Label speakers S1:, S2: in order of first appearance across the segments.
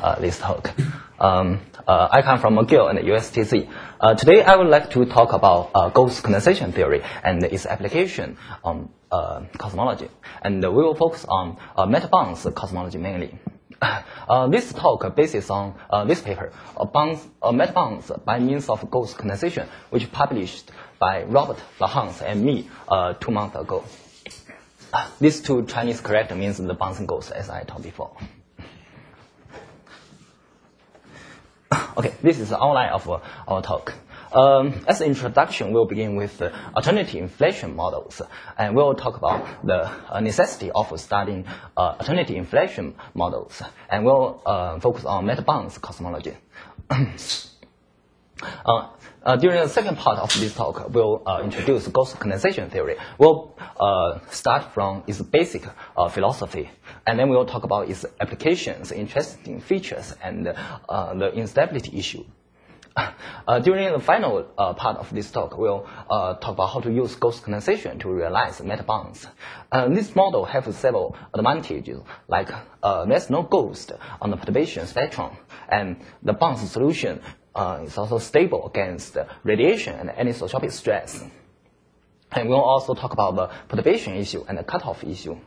S1: this talk. I come from McGill and USTC. Today I would like to talk about ghost condensation theory and its application on cosmology. And we will focus on meta-bounce cosmology mainly. This talk bases on this paper, meta-bounce by means of ghost condensation, which published by Robert Lahans and me 2 months ago. These two Chinese characters means the bouncing ghost, as I told before. Okay, this is the outline of our talk. As an introduction, we'll begin with alternative inflation models, and we'll talk about the necessity of studying alternative inflation models, and we'll focus on meta-bounce cosmology. During the second part of this talk, we'll introduce ghost condensation theory. We'll start from its basic philosophy, and then we'll talk about its applications, interesting features, and the instability issue. During the final part of this talk, we'll talk about how to use ghost condensation to realize meta-bounce. This model has several advantages, like there's no ghost on the perturbation spectrum, and the bounce solution is also stable against radiation and anisotropic stress. And we'll also talk about the perturbation issue and the cutoff issue.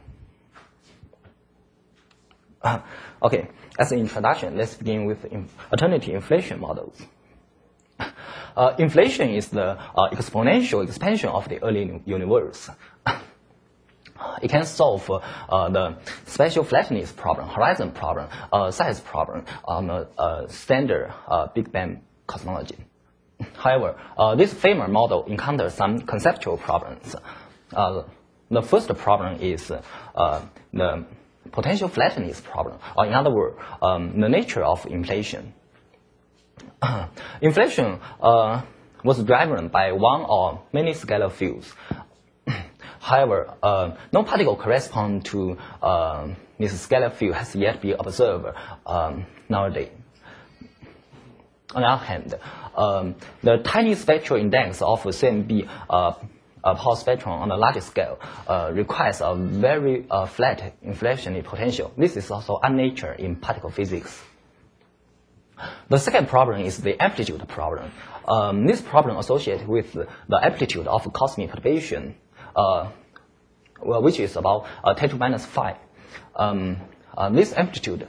S1: Okay, as an introduction, let's begin with alternative inflation models. Inflation is the exponential expansion of the early universe. It can solve the spatial flatness problem, horizon problem, size problem on a standard Big Bang cosmology. However, this famous model encounters some conceptual problems. The first problem is the potential flatness problem, or in other words, the nature of inflation. Inflation was driven by one or many scalar fields. However, no particle corresponding to this scalar field has yet been observed nowadays. On the other hand, the tiny spectral index of CMB Hall spectrum on a larger scale requires a very flat inflationary potential. This is also unnatural in particle physics. The second problem is the amplitude problem. This problem associated with the amplitude of cosmic perturbation, which is about 10 to minus 5. This amplitude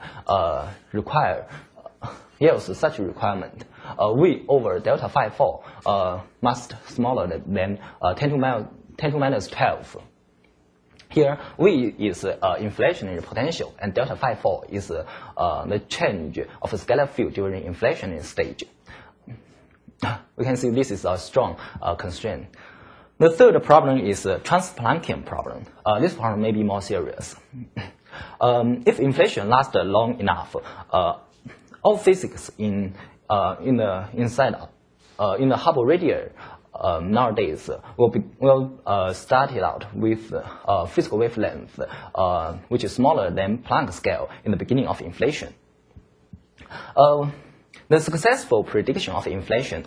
S1: yields such a requirement. V over delta phi 4 must smaller than 10 to minus 12. Here, V is inflationary potential, and delta phi 4 is the change of a scalar field during inflationary stage. We can see this is a strong constraint. The third problem is Trans-Planckian problem. This problem may be more serious. If inflation lasts long enough, all physics in the Hubble radiator nowadays will start it out with physical wavelength, which is smaller than Planck scale in the beginning of inflation. The successful prediction of inflation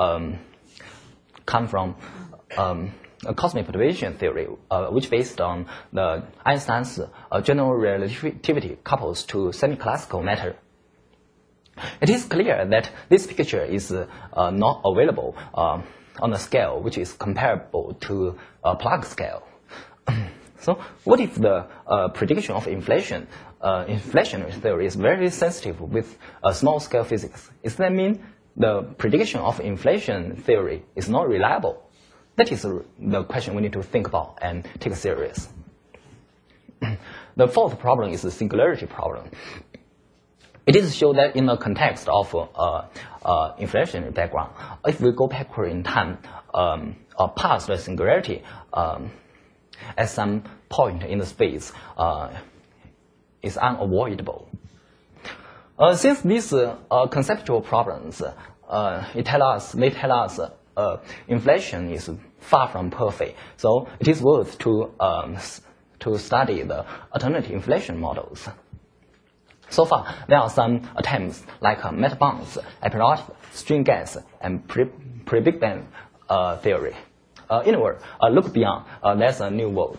S1: come from a cosmic perturbation theory, which based on the Einstein's general relativity couples to semi-classical matter. It is clear that this picture is not available on a scale which is comparable to Planck scale. So what if the prediction of inflationary theory is very sensitive with small scale physics? Does that mean the prediction of inflation theory is not reliable? That is the question we need to think about and take serious. The fourth problem is the singularity problem. It is shown that in the context of inflationary background, if we go backward in time or past the singularity at some point in the space is unavoidable. Since these conceptual problems, they tell us inflation is far from perfect, so it is worth to study the alternative inflation models. So far, there are some attempts like meta-bounce, aperitif, string gas, and pre-Big Bang theory. In a word, look beyond. There's a new world.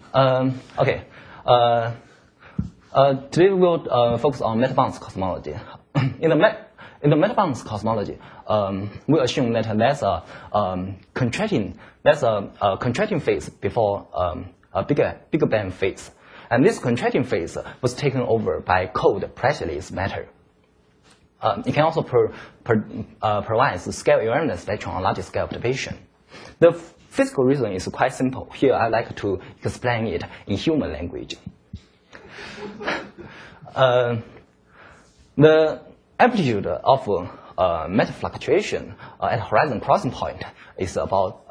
S1: Okay. Today we'll focus on meta-bounce cosmology. In the meta-bounce cosmology, we assume that there's a contracting phase before a bigger bang phase, and this contracting phase was taken over by cold pressureless matter. It can also provide scale invariant spectrum on large scale perturbation. The physical reason is quite simple. Here I'd like to explain it in human language. The amplitude of matter fluctuation at horizon crossing point is about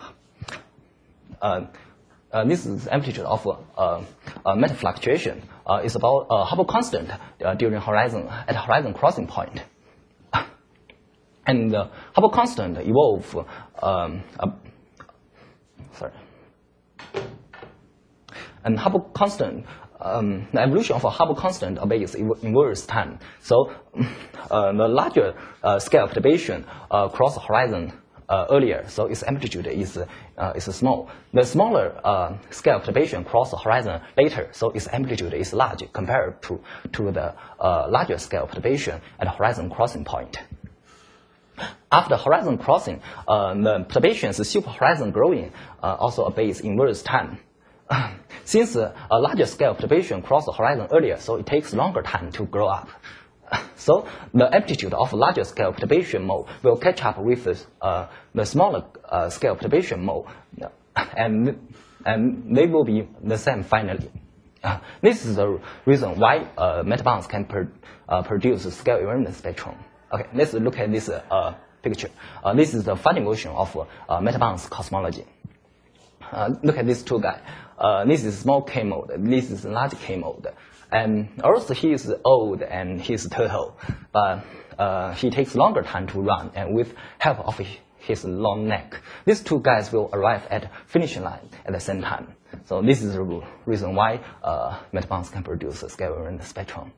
S1: this is amplitude of matter fluctuation is about Hubble constant during horizon crossing point, and the Hubble constant evolve and Hubble constant. The evolution of a Hubble constant obeys inverse time. So the larger scale perturbation cross the horizon earlier, so its amplitude is small. The smaller scale perturbation cross the horizon later, so its amplitude is large compared to the larger scale perturbation at the horizon crossing point. After horizon crossing, the perturbations superhorizon growing also obeys inverse time. Since a larger scale perturbation cross the horizon earlier, so it takes longer time to grow up. So the amplitude of larger scale perturbation mode will catch up with the smaller scale perturbation mode, and they will be the same finally. This is the reason why meta-bounce can produce a scale invariant spectrum. Okay, let's look at this picture. This is the final version of meta-bounce cosmology. Look at these two guys. This is small K mode. This is large K mode. And also he is old and he's turtle, but he takes longer time to run, and with help of his long neck, these two guys will arrive at finishing line at the same time. So this is the reason why meta-bounce can produce a scale invariant spectrum.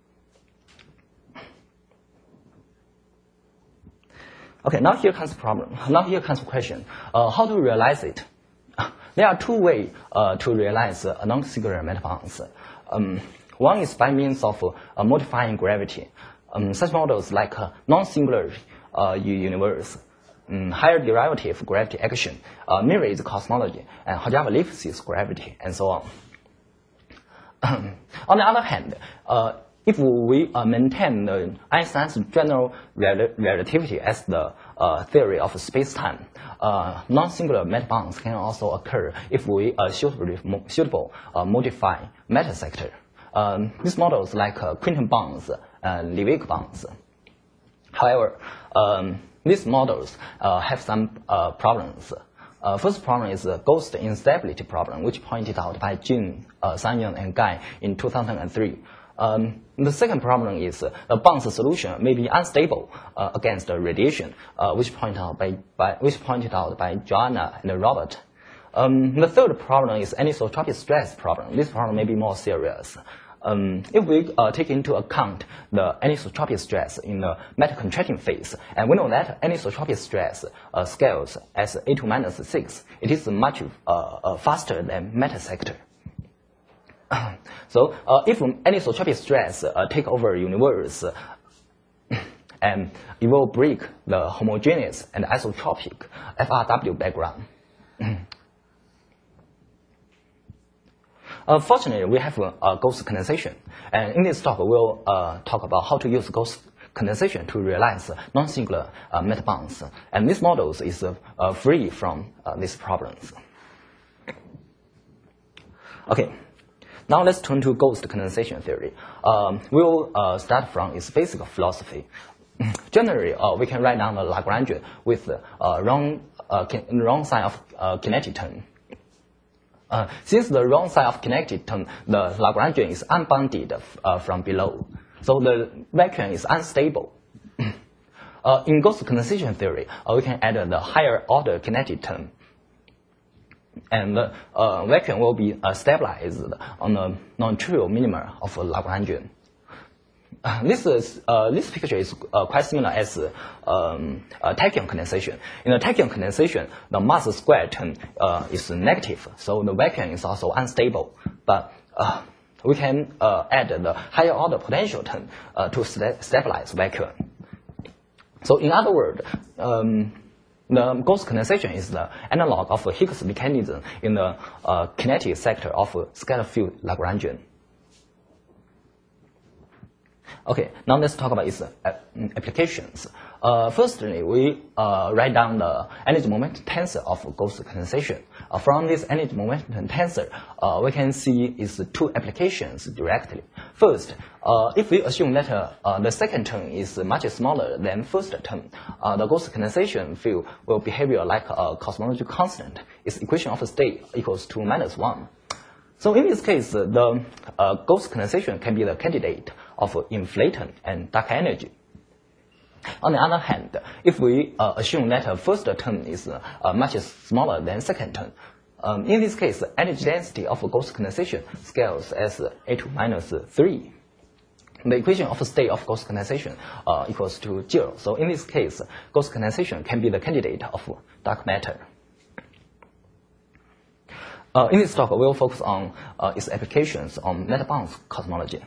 S1: Okay, now here comes the problem. Now here comes the question. How to realize it? There are two ways to realize a non-singular meta-bounce. One is by means of modifying gravity. Such models like non-singular universe, higher derivative gravity action, mirror cosmology, and Hojava-Lipschitz gravity, and so on. On the other hand, if we maintain the Einstein's general relativity as the theory of space-time, non-singular meta-bounce can also occur if we suitable modify matter sector. These models like quantum bonds and Leibniz bonds. However, these models have some problems. First problem is the ghost instability problem, which pointed out by Jin, Sanyang, and Guy in 2003. The second problem is the bounce solution may be unstable against the radiation, which pointed out by Joanna and Robert. The third problem is anisotropic stress problem. This problem may be more serious. If we take into account the anisotropic stress in the matter contracting phase, and we know that anisotropic stress scales as A2-6, it is much faster than matter sector. So if anisotropic stress take over universe, and it will break the homogeneous and isotropic FRW background. Fortunately, we have ghost condensation, and in this talk, we'll talk about how to use ghost condensation to realize non-singular meta-bounce, and this model is free from these problems. Okay, now let's turn to ghost condensation theory. We'll start from its basic philosophy. Generally, we can write down the Lagrangian with the wrong sign of kinetic term. Since the wrong side of kinetic term, the Lagrangian is unbounded from below, so the vacuum is unstable. In ghost condensation theory, we can add the higher order kinetic term, and the vacuum will be stabilized on the non-trivial minima of Lagrangian. This picture is quite similar as tachyon condensation. In the tachyon condensation, the mass square term is negative, so the vacuum is also unstable. But we can add the higher order potential term to stabilize vacuum. So in other words, the gauss condensation is the analog of Higgs mechanism in the kinetic sector of scalar field Lagrangian. Okay, now let's talk about its applications. Firstly, we write down the energy momentum tensor of Gauss condensation. From this energy momentum tensor, we can see its two applications directly. First, if we assume that the second term is much smaller than first term, the Gauss condensation field will behave like a cosmological constant. Its equation of state equals to -1. So in this case, the Gauss condensation can be the candidate of inflaton and dark energy. On the other hand, if we assume that first term is much smaller than second term, in this case, the energy density of Gauss condensation scales as A2-3. The equation of state of Gauss condensation equals to 0. So in this case, Gauss condensation can be the candidate of dark matter. In this talk, we'll focus on its applications on matter bonds cosmology.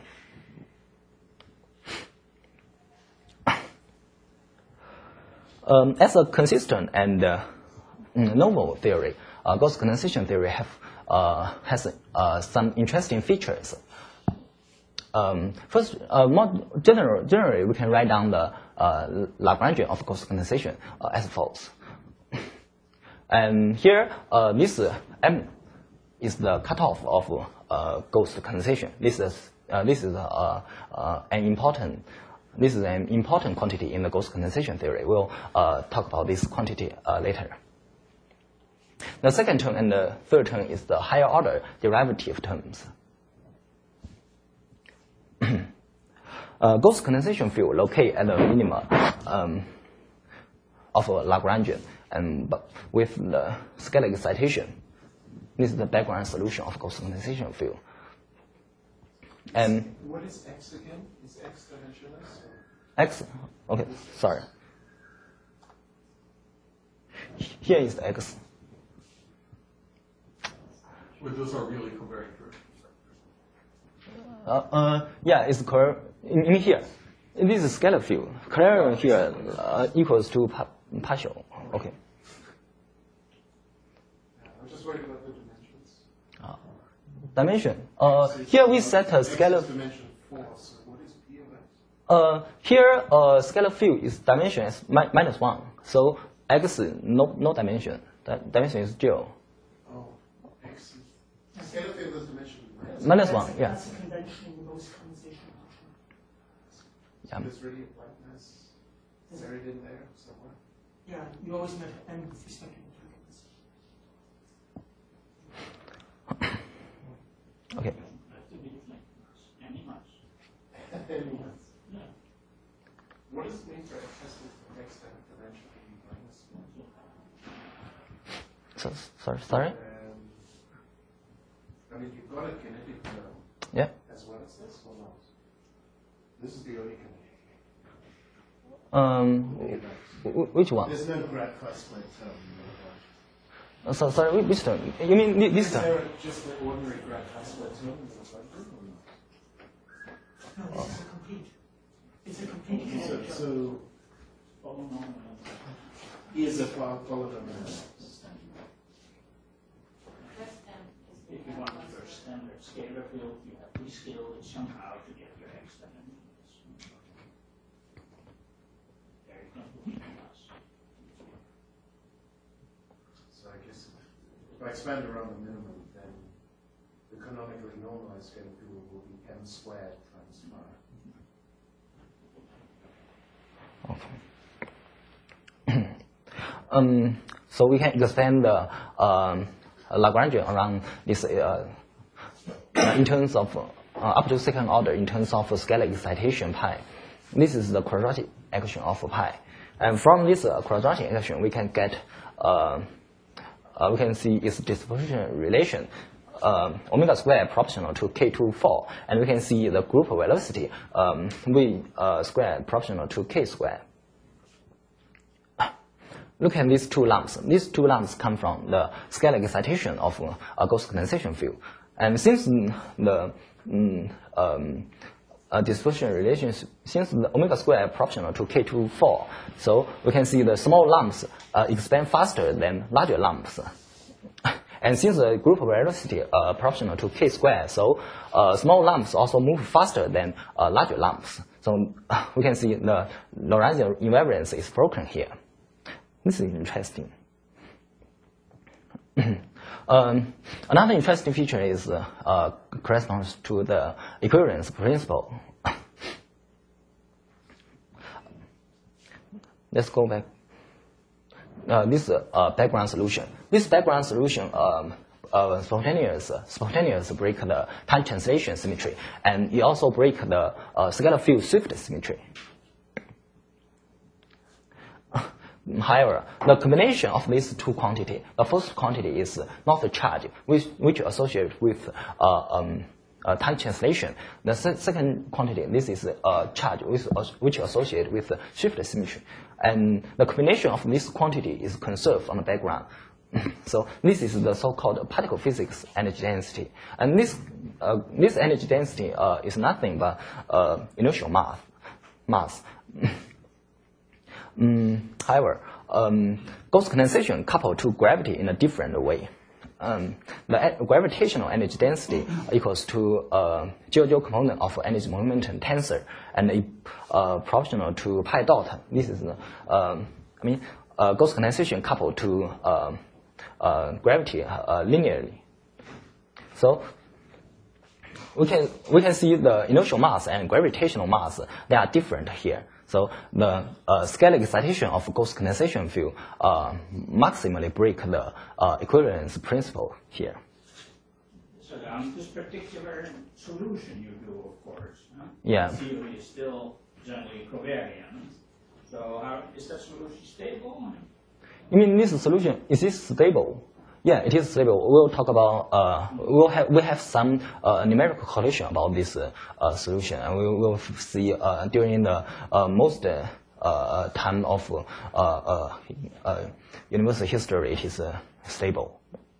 S1: As a consistent and novel theory, Gauss condensation theory has some interesting features. First, more generally, we can write down the Lagrangian of Gauss condensation as follows. And here, this M is the cutoff of Gauss condensation. This is an important quantity in the Gauss condensation theory. We'll talk about this quantity later. The second term and the third term is the higher order derivative terms. Gauss condensation field located at the minima of a Lagrangian, but with the scalar excitation. This is the background solution of Gauss condensation field. And
S2: what is X again? Is X dimensionless?
S1: X, okay, sorry. Here is the X.
S2: Well, those are really covariant
S1: curves. Yeah, it's curve in here. This is scalar field. Curve here equals to partial. Okay.
S2: I'm just worried about the dimensions.
S1: Dimension. Here we set a scalar.
S2: Dimension 4. So what is P of X?
S1: Here, scalar field is dimension is -1. So X no dimension. That dimension is 0.
S2: Oh, X. Scalar field is dimension
S1: -1. Yeah.
S3: That's a convention in Gauss condensation.
S2: So there's really a brightness buried in there somewhere.
S3: Yeah, you always measure M with respect to the frequency.
S1: Okay.
S2: What does it mean for X with X dimension -1?
S1: Sorry.
S2: I mean, you've got a kinetic term
S1: Yeah.
S2: as well as this, or not? This is the only kinetic.
S1: Which one?
S2: There's no grad Clausius term.
S1: Sorry, which term? You mean this
S2: Is
S1: term?
S2: there just the ordinary grad Clausius term in the equation, or not?
S3: No, this is a complete. It's a complete kinetic term.
S2: So is a polynomial.
S4: If you want your standard scalar field, you have to scale it somehow to get your X dimensions. There you go.
S2: So I guess if I expand around the minimum, then the canonically normalized scalar field will be m squared times phi.
S1: Okay. So we can extend the Lagrangian around this in terms of up to second order in terms of scalar excitation pi. This is the quadratic equation of pi, and from this quadratic equation we can get we can see its dispersion relation omega square proportional to k to 4, and we can see the group velocity v square proportional to k square. Look at these two lumps. These two lumps come from the scalar excitation of a Gauss condensation field. And since the dispersion relations, since the omega square proportional to k to 4, so we can see the small lumps expand faster than larger lumps. And since the group velocity proportional to k square, so small lumps also move faster than larger lumps. So we can see the Lorentzian invariance is broken here. This is interesting. Another interesting feature is corresponds to the equivalence principle. Let's go back. This background solution. This background solution spontaneous break the time translation symmetry, and it also break the scalar field Swift symmetry. However, the combination of these two quantities, the first quantity is not the charge, which associated with time translation. The second quantity, this is a charge which associated with shift symmetry. And the combination of this quantity is conserved on the background. So this is the so-called particle physics energy density. And this energy density is nothing but inertial mass. However, Gauss condensation coupled to gravity in a different way. The gravitational energy density equals to GeO component of energy momentum tensor, and proportional to pi dot. This is Gauss condensation coupled to gravity linearly. So we can see the inertial mass and gravitational mass, they are different here. So the scalar excitation of Gauss condensation field maximally break the equivalence principle here.
S4: So on this particular solution you do, of course, huh?
S1: Yeah.
S4: The theory is still generally covariant. So is that solution stable?
S1: You mean this solution, is this stable? Yeah, it is stable. We'll talk about, we have some numerical correlation about this solution, and we will see during the most time of universal history, it is stable.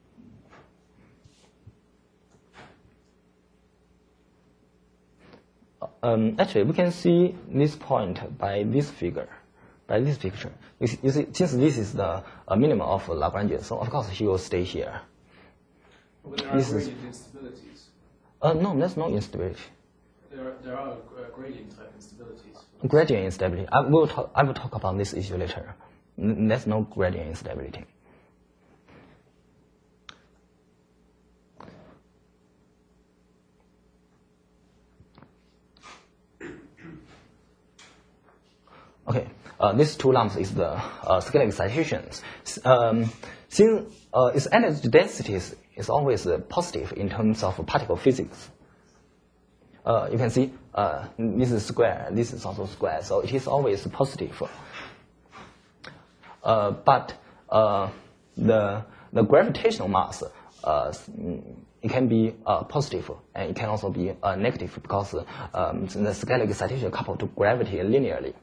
S1: Actually, we can see this point by this figure. By this picture, you see, since this is the minimum of Lagrange, so of course he will stay here.
S5: But there are gradient instabilities.
S1: No, there's no instability.
S5: There are gradient type instabilities.
S1: Gradient instability. I will talk about this issue later. There's no gradient instability. Okay. These two lumps is the scalar excitations. Since its energy density is always positive in terms of particle physics. You can see this is square, this is also square, so it is always positive. But the gravitational mass, it can be positive, and it can also be negative because the scalar excitation coupled to gravity linearly.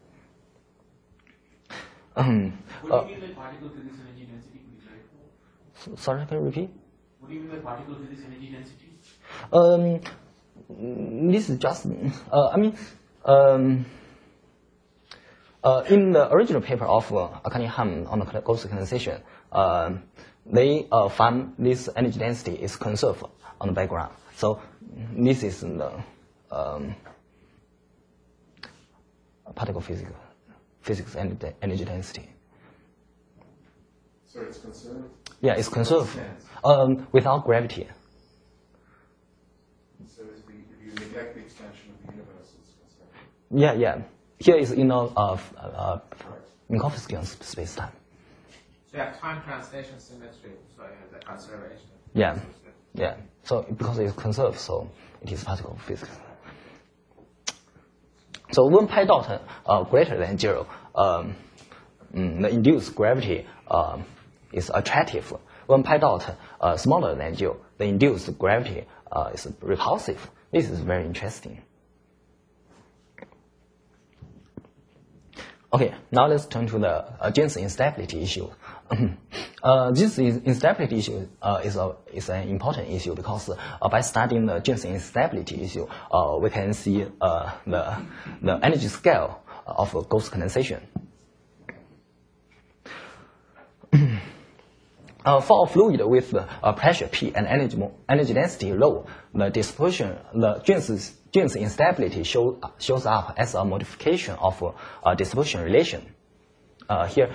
S5: What do you mean by particle physics energy density?
S1: Sorry, can you repeat?
S5: What do you mean by particle physics energy density?
S1: This is just, in the original paper of Cunningham on the Gauss condensation, they found this energy density is conserved on the background. So this is the particle physics energy density.
S2: So it's conserved?
S1: Yeah, it's conserved without gravity.
S2: So if you neglect the expansion of the universe, it's conserved?
S1: Yeah. Here is Minkowski space-time.
S5: So you have time translation symmetry, so you have the conservation.
S1: Yeah. So because it's conserved, so it is particle physics. So when pi dot greater than 0, the induced gravity is attractive. when pi dot smaller than 0, the induced gravity is repulsive. This is very interesting. Okay, now let's turn to the Jeans instability issue. This instability issue is an important issue because by studying the Jeans instability issue, we can see the energy scale of ghost condensation. For a fluid with pressure P and energy density rho, the Jeans instability shows up as a modification of dispersion relation. Here,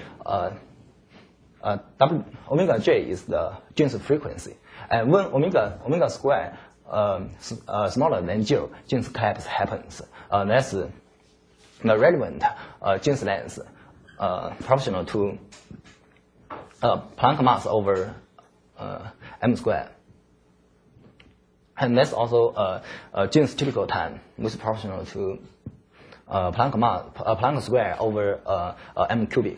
S1: omega j is the Jeans frequency, and when omega square smaller than 0, Jeans collapse happens. That's the relevant Jeans length proportional to Planck mass over m squared. And that's also Jeans typical time, which is proportional to Planck square over m cubic.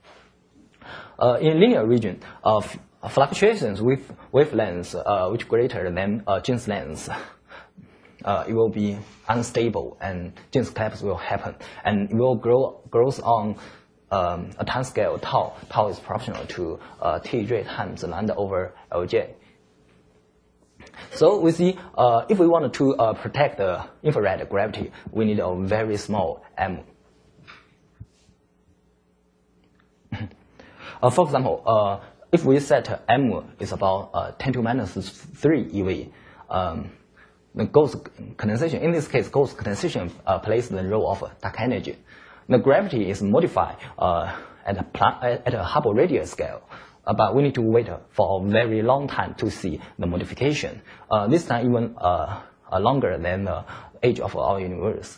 S1: In linear region, fluctuations with wavelengths which greater than Jeans length, it will be unstable, and Jeans collapse will happen, and it will grows on a time scale tau. Tau is proportional to Tj times lambda over Lj. So we see if we want to protect the infrared gravity, we need a very small m. For example, if we set m is about 10 to minus 3 eV, the ghost condensation, in this case, ghost condensation plays the role of dark energy. The gravity is modified at a Hubble radius scale, but we need to wait for a very long time to see the modification. This time even longer than the age of our universe.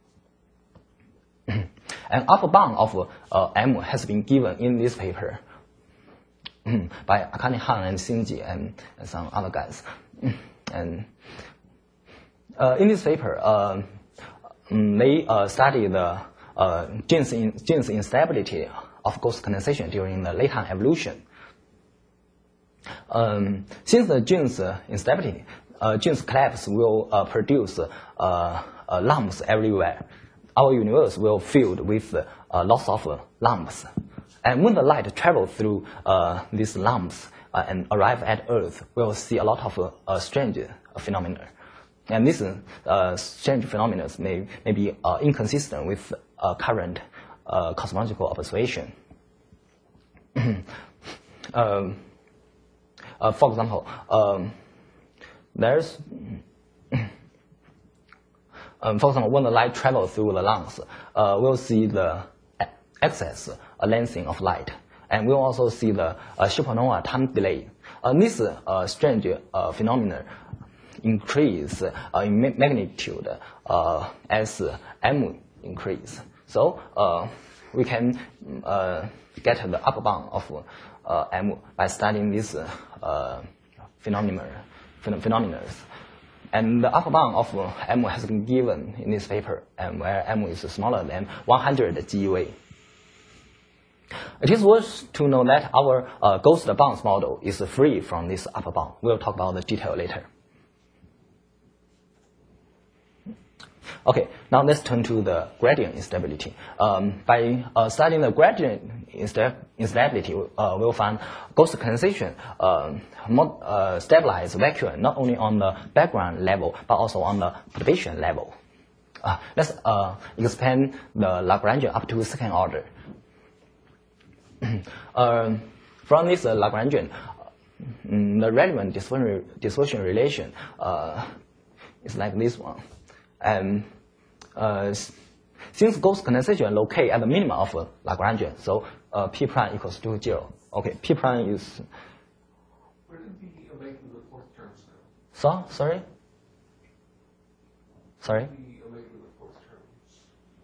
S1: An upper bound of m has been given in this paper by Akane Han and Shinji and some other guys. And in this paper, they study the Jeans instability of ghost condensation during the late-time evolution. Since the Jeans instability, Jeans collapse will produce lumps everywhere. Our universe will filled with lots of lumps. And when the light travels through these lumps and arrive at Earth, we'll see a lot of strange phenomena. And these strange phenomena may be inconsistent with current cosmological observation. For example, when the light travels through the lungs, we'll see the excess lengthening of light, and we'll also see the supernova time delay. This strange phenomena increase in magnitude as m increase. So we can get the upper bound of m by studying these phenomena. And the upper bound of m has been given in this paper, and where m is smaller than 100 GeV. It is worth to know that our ghost bounds model is free from this upper bound. We'll talk about the detail later. Okay, now let's turn to the gradient instability. By studying the gradient instability, we'll find ghost condensation stabilize vacuum not only on the background level, but also on the perturbation level. Let's expand the Lagrangian up to second order. From this Lagrangian, the relevant dispersion relation is like this one. And since ghost condensation locate at the minimum of Lagrangian, so P prime equals to 0. Okay, P prime is.
S6: Where did the omega to the fourth term go?
S1: Sorry? Sorry?
S6: The omega to the fourth terms.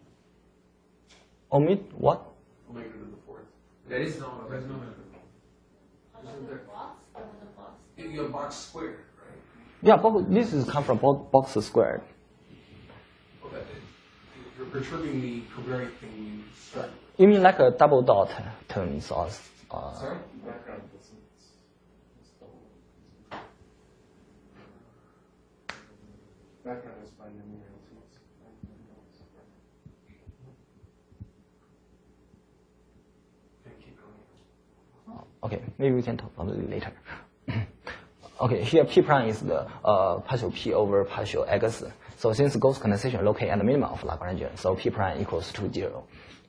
S1: Omit what?
S6: Omega to the fourth. There is no omega. There's no omega.
S7: Isn't there? Box? Or the box?
S6: You have box squared, right?
S1: Yeah, this is come from box squared.
S6: Okay. You're perturbing the covariant thing you started.
S1: You mean like a double dot terms or?
S6: Sorry?
S2: Background distance. background is binomial too.
S6: Okay, keep going.
S1: Okay, maybe we can talk about it later. Okay, here P prime is the partial P over partial X. So since Gauss condensation locate at the minimum of Lagrangian, so P prime equals to 0.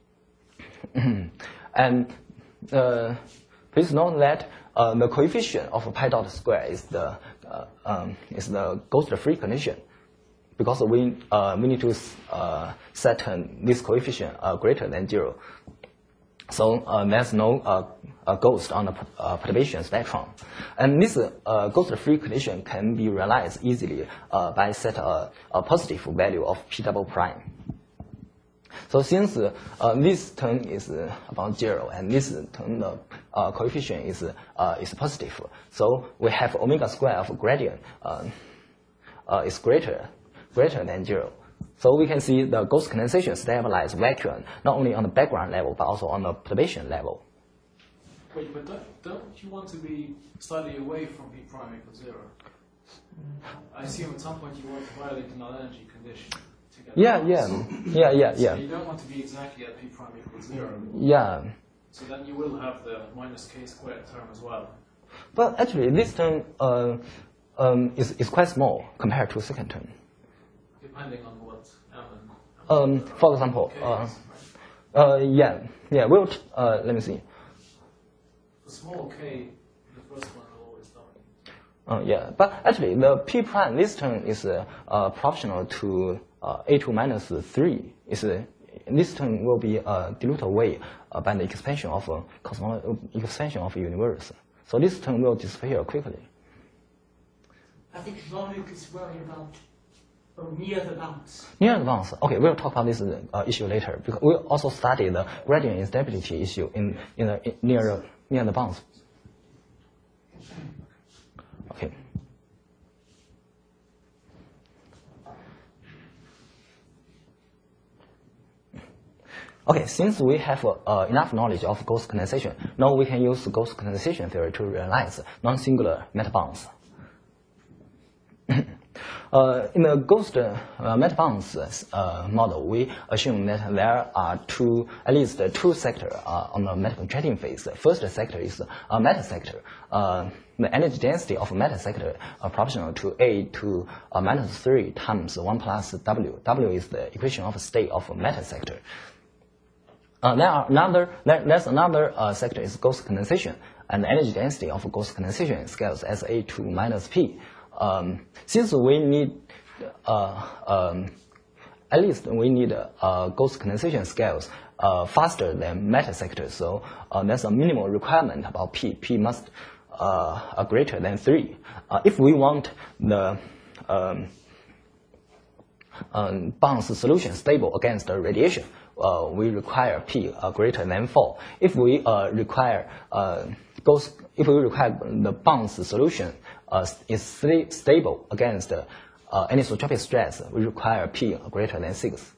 S1: And please note that the coefficient of pi dot square is the Gauss-free condition, because we need to set this coefficient greater than 0. So there's no ghost on the perturbation spectrum. And this ghost-free condition can be realized easily by set a positive value of P double prime. So since this term is about 0 and this term the coefficient is positive, so we have omega square of gradient is greater than 0. So we can see the Gauss condensation stabilized vacuum not only on the background level but also on the perturbation level.
S6: Wait, but don't you want to be slightly away from P prime equals 0? I assume at some point you want to violate the null energy condition to get
S1: Yeah.
S6: So you don't want to be exactly at P prime equals 0.
S1: Yeah.
S6: So then you will have the minus k squared term as well.
S1: But actually, this term is quite small compared to second term.
S6: Depending on what M and
S1: For example,
S6: k is, right?
S1: yeah. We'll let me see.
S6: For small k, the first one will always dominate.
S1: Yeah, but actually, the P prime this term is proportional to A2 minus 3. This term will be diluted away by the expansion of universe. So this term will disappear quickly.
S3: I think logic is worried about near the bounds.
S1: Near the bounds. Okay, we'll talk about this issue later because we'll also study the gradient instability issue near the bounds. Okay. Okay, since we have enough knowledge of Gauss condensation, now we can use Gauss condensation theory to realize non-singular metabounds. In the Gauss metabounds model, we assume that there are at least two sectors on the metacontracting phase. The first sector is a meta sector. The energy density of a meta sector proportional to A to minus 3 times 1 plus W. W is the equation of state of a meta sector. There's another sector is Gauss condensation, and the energy density of Gauss condensation scales as A to minus P. Since we need at least we need Gauss condensation scales faster than meta sectors, so there's a minimal requirement about P. P must greater than 3. If we want the bounce solution stable against the radiation, we require P greater than 4. If we require the bounce solution is stable against anisotropic stress, we require P greater than 6.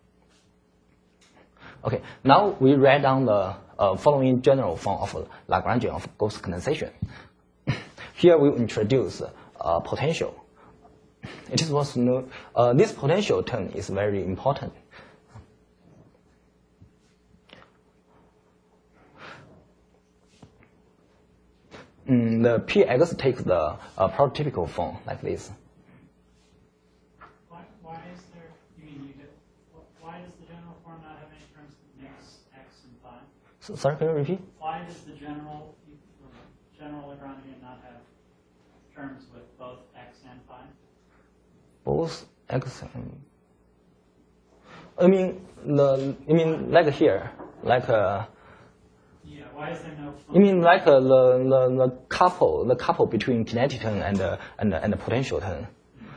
S1: Okay, now we write down the following general form of Lagrangian of Gauss condensation. Here we introduce potential. It is worth note this potential term is very important. The Px takes the prototypical form like this.
S4: Why is there? You mean you did? Why does the general form not have any terms that mix x and phi?
S1: So, sorry, can you repeat?
S4: Why does the general Lagrangian not have terms with both x and phi?
S1: Both x and I mean like here, like
S4: Yeah. Why is there no?
S1: you mean like the couple between kinetic term and the potential term?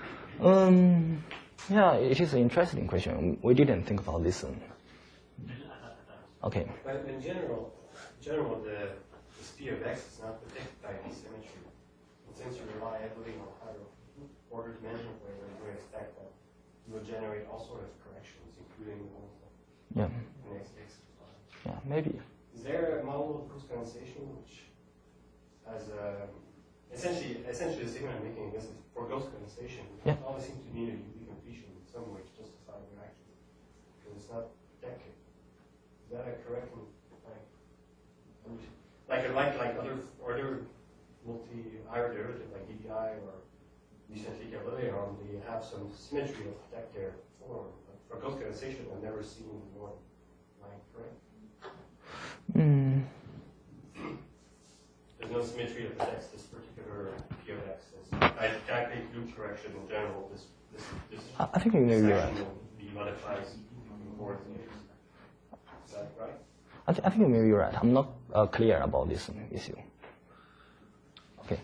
S1: Yeah, it is an interesting question. We didn't think about this one. Okay.
S8: But in general, the sphere of X is not protected by this symmetry. And since you rely heavily on higher order dimensional wave, you expect that you will generate all sorts of corrections, including the ones
S1: Yeah.
S8: in X.
S1: Yeah, maybe.
S8: Is there a model of Gauss condensation which has essentially the statement I'm making is for Gauss condensation,
S1: Yeah.
S8: it always seems to need a because it's not protected. Is that a correct like other multi-higher derivative like DDI or recently Galileon, they have some symmetry to protect their form. But for ghost condensation, I've never seen one. Am I correct? There's no symmetry that protects this particular P of X. I calculate loop correction in general. This
S1: I think you may be right.
S8: will be modified in coordinates. Is that right?
S1: I think you may be right. I'm not clear about this issue. Okay.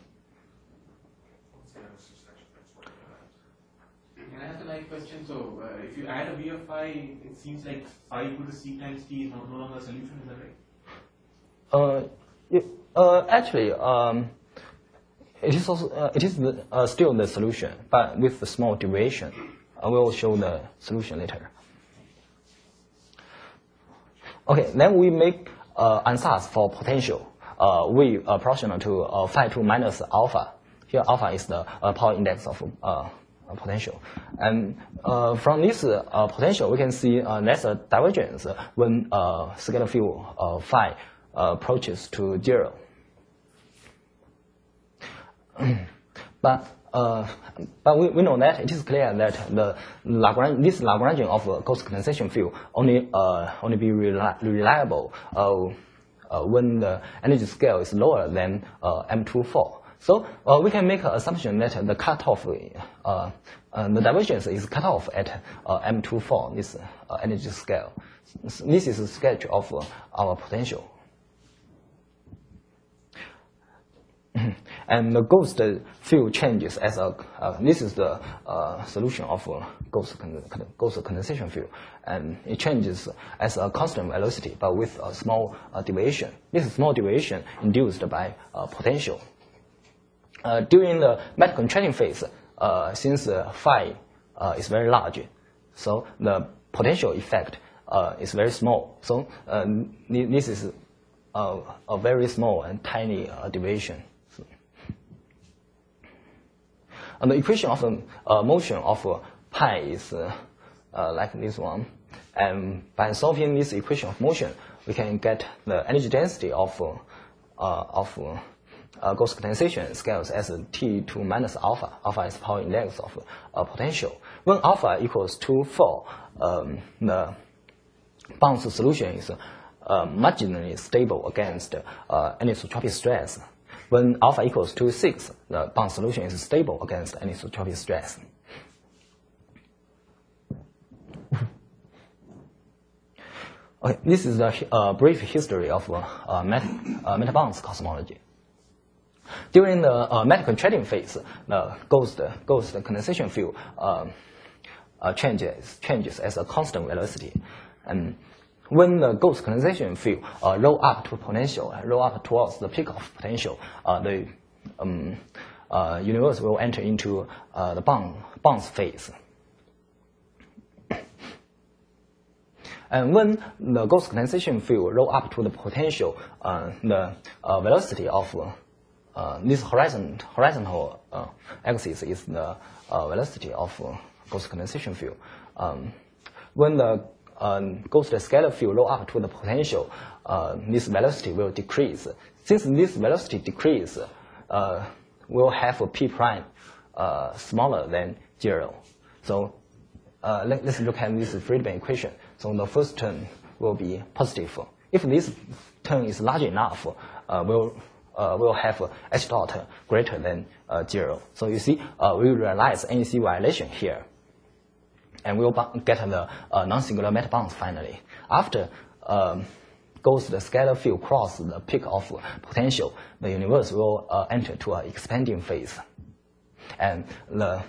S5: Can I ask a live question? So, if you add a V of phi, it seems like phi equal to C times T is no longer a solution, is that right?
S1: Actually, it is also still the solution, but with a small deviation. I will show the solution later. Okay, then we make ansatz for potential. We proportional to phi 2 minus alpha. Here, alpha is the power index of potential. And from this potential, we can see there's a divergence when scalar field phi approaches to 0. But we know that it is clear that this Lagrangian of ghost condensation field only be reliable when the energy scale is lower than M24. So we can make an assumption that the cutoff, the divergence is cut off at M24, this energy scale. This is a sketch of our potential. And the ghost field changes as a, this is the solution of ghost condensation field. And it changes as a constant velocity, but with a small deviation. This small deviation induced by potential. During the matter contracting phase, since phi is very large, so the potential effect is very small. So this is a very small and tiny deviation. And the equation of motion of pi is like this one. And by solving this equation of motion, we can get the energy density of ghost condensation scales as T2 minus alpha. Alpha is power index of potential. When alpha equals to 4, the bounce solution is marginally stable against anisotropic stress. When alpha equals to 6, the bounce solution is stable against anisotropic stress. Okay, this is a brief history of meta-bounce cosmology. During the matter contracting phase, the ghost condensation field changes as a constant velocity. And when the ghost condensation field roll up to potential, roll up towards the peak of potential, the universe will enter into the bounce phase. And when the ghost condensation field roll up to the potential, the velocity of this horizontal axis is the velocity of ghost condensation field. When the ghost scalar field roll up to the potential, this velocity will decrease. Since this velocity decrease, we'll have a p prime smaller than 0. So let's look at this Friedmann equation. So the first term will be positive. If this term is large enough, we'll have h dot greater than 0. So you see, we realize NEC violation here. And we'll get the non-singular meta-bounce finally. After ghost scalar field cross the peak of potential, the universe will enter to an expanding phase. And the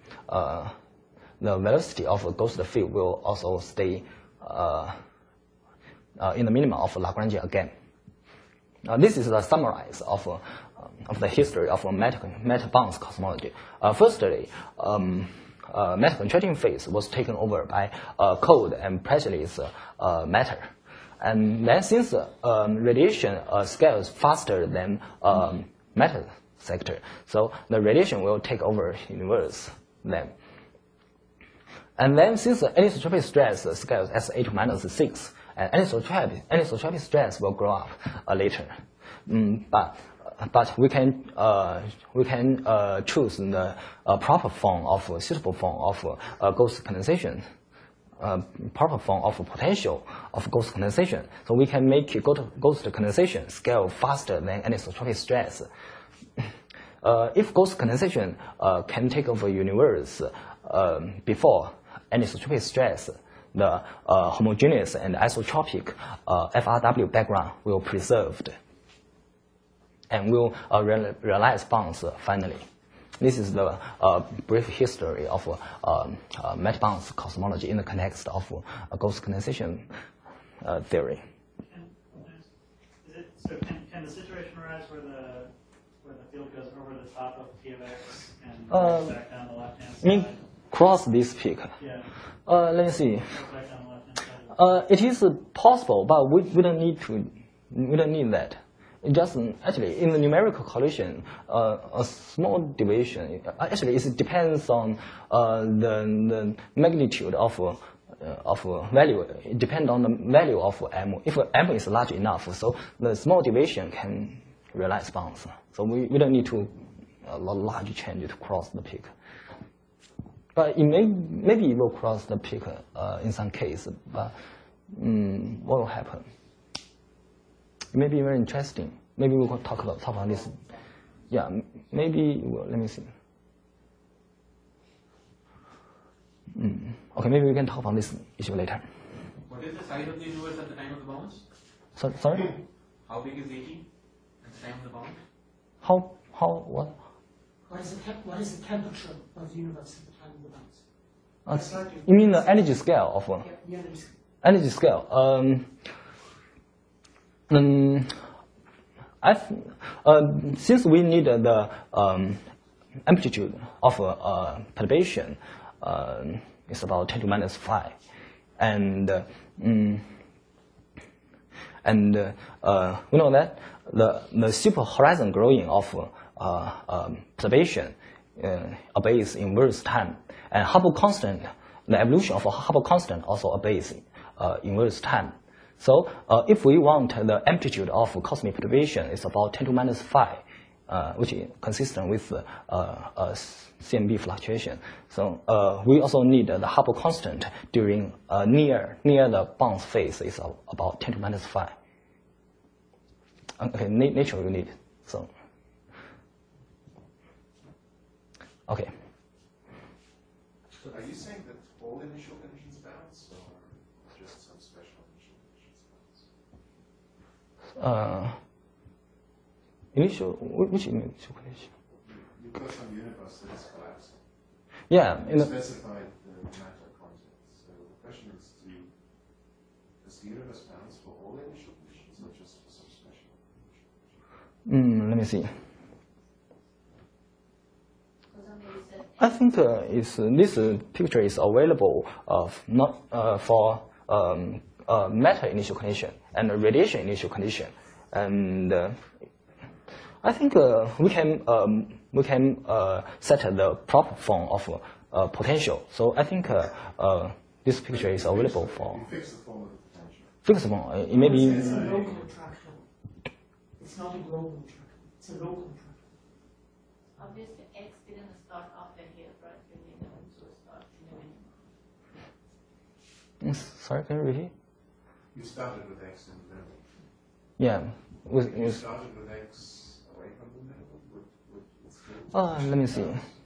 S1: velocity of a ghost field will also stay in the minimum of Lagrangian again. This is a summary of the history of meta-bounce cosmology. Firstly, matter contracting phase was taken over by cold and pressureless matter. And then since radiation scales faster than matter sector, so the radiation will take over universe then. And then since the anisotropic stress scales as 8 minus 6, and anisotropic stress will grow up later. But we can choose the proper form of suitable form of ghost condensation, proper form of potential of ghost condensation. So we can make ghost condensation scale faster than anisotropic stress. If ghost condensation can take over universe before anisotropic stress, the homogeneous and isotropic FRW background will be preserved and will realize bonds finally. This is the brief history of matter bonds cosmology in the context of ghost condensation theory.
S4: Can the situation arise where the field goes over the top of P of X and back down the left-hand side?
S1: Cross this peak.
S4: Yeah.
S1: Let me see.
S4: Back down the left-hand side.
S1: It is possible, but we don't need to. We don't need that. It just actually in the numerical correlation, a small deviation. Actually, it depends on the magnitude of value. It depends on the value of m. If m is large enough, so the small deviation can realize bounds. So we don't need to a large change to cross the peak. But it maybe it will cross the peak in some case. But what will happen? It may be very interesting. Maybe we will talk about this. Yeah, maybe let me see. Okay, maybe we can talk about this issue later.
S5: What is the size of the universe at the time of the bounds?
S1: Sorry?
S5: How big is AT at the time of the bounds?
S1: What?
S3: What is the temperature of the universe at the time of the bounds?
S1: You mean the energy scale of
S3: the energy scale.
S1: Energy scale? Since we need the amplitude of perturbation is about 10 to minus 5, and we know that the super horizon growing of perturbation obeys inverse time, and Hubble constant, the evolution of a Hubble constant also obeys inverse time. So if we want the amplitude of cosmic perturbation is about 10 to minus 5, which is consistent with CMB fluctuation. So we also need the Hubble constant during near the bounce phase is about 10 to minus 5. Okay, nature will need so. Okay.
S2: So are you saying that all initial conditions bounce, or just some special initial conditions bounce?
S1: Which initial condition?
S2: You've got some universe that is collapsing.
S1: Yeah.
S2: You specified the matter content. So the question is, does the universe bounce for all initial conditions, or just for some special conditions?
S1: Let me see. I think this picture is available for matter initial condition and radiation initial condition, and I think we can set the proper form of potential. So I think this picture is available for.
S2: You fix the form of the potential.
S1: Fix the form. It may be.
S3: It's a local attraction. It's not a global attraction. It's a local attraction.
S7: Obviously, X didn't start after here, right? You need them to start in the minimum.
S1: Sorry, can you repeat?
S2: You started with X in the middle.
S1: Yeah.
S2: You started with X away from the middle. With still
S1: Let me see.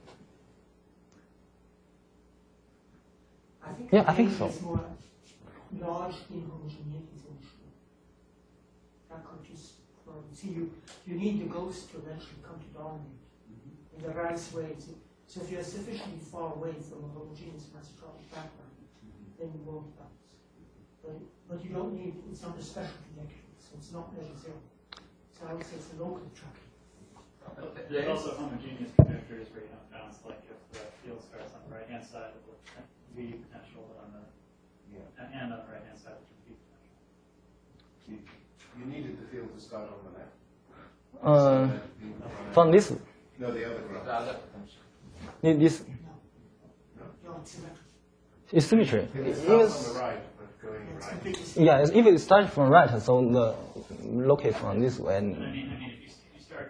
S3: I think
S1: so.
S3: It's more large inhomogeneity function. That could just see you need the ghost to eventually come to dominate in the various ways. So if you're sufficiently far away from a homogeneous isotropic background, then you won't bounce. But you don't need, it's not a special trajectory, so it's not measure zero. So I would say it's a local attraction.
S4: There's also homogeneous trajectories where you don't bounce, like if the field starts on the right-hand side of the V potential and on the right-hand side of the V potential.
S2: You needed the field to start on the left.
S1: From this.
S2: No, the other graph.
S1: This.
S3: No, it's symmetric.
S1: It's symmetry.
S2: It starts on the right, but going
S3: It's
S2: right.
S3: completely
S1: Yeah, if it starts from right, so the locate from this way.
S4: I mean, if you start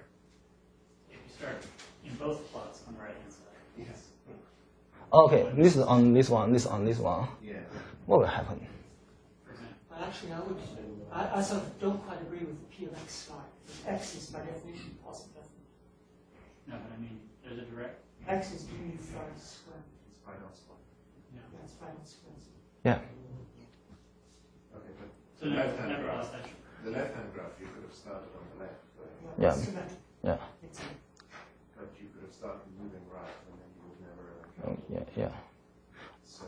S4: in both plots on the right hand side.
S2: Yes.
S1: Okay, this is on this one, this on this one.
S2: Yeah.
S1: What will happen?
S3: But actually, I sort of don't quite agree with the P of X slide. X is by definition positive.
S4: No, but I mean, there's a direct.
S3: X is unified square.
S2: It's phi dot square.
S3: That's phi dot square.
S1: Yeah.
S2: Okay, but
S4: So nevertheless, that should.
S2: the left-hand graph, you could have started on the left,
S1: Yeah.
S3: It's symmetric.
S1: Yeah.
S3: It's
S2: but you could have started moving right, and then you would never.
S1: Yeah.
S2: So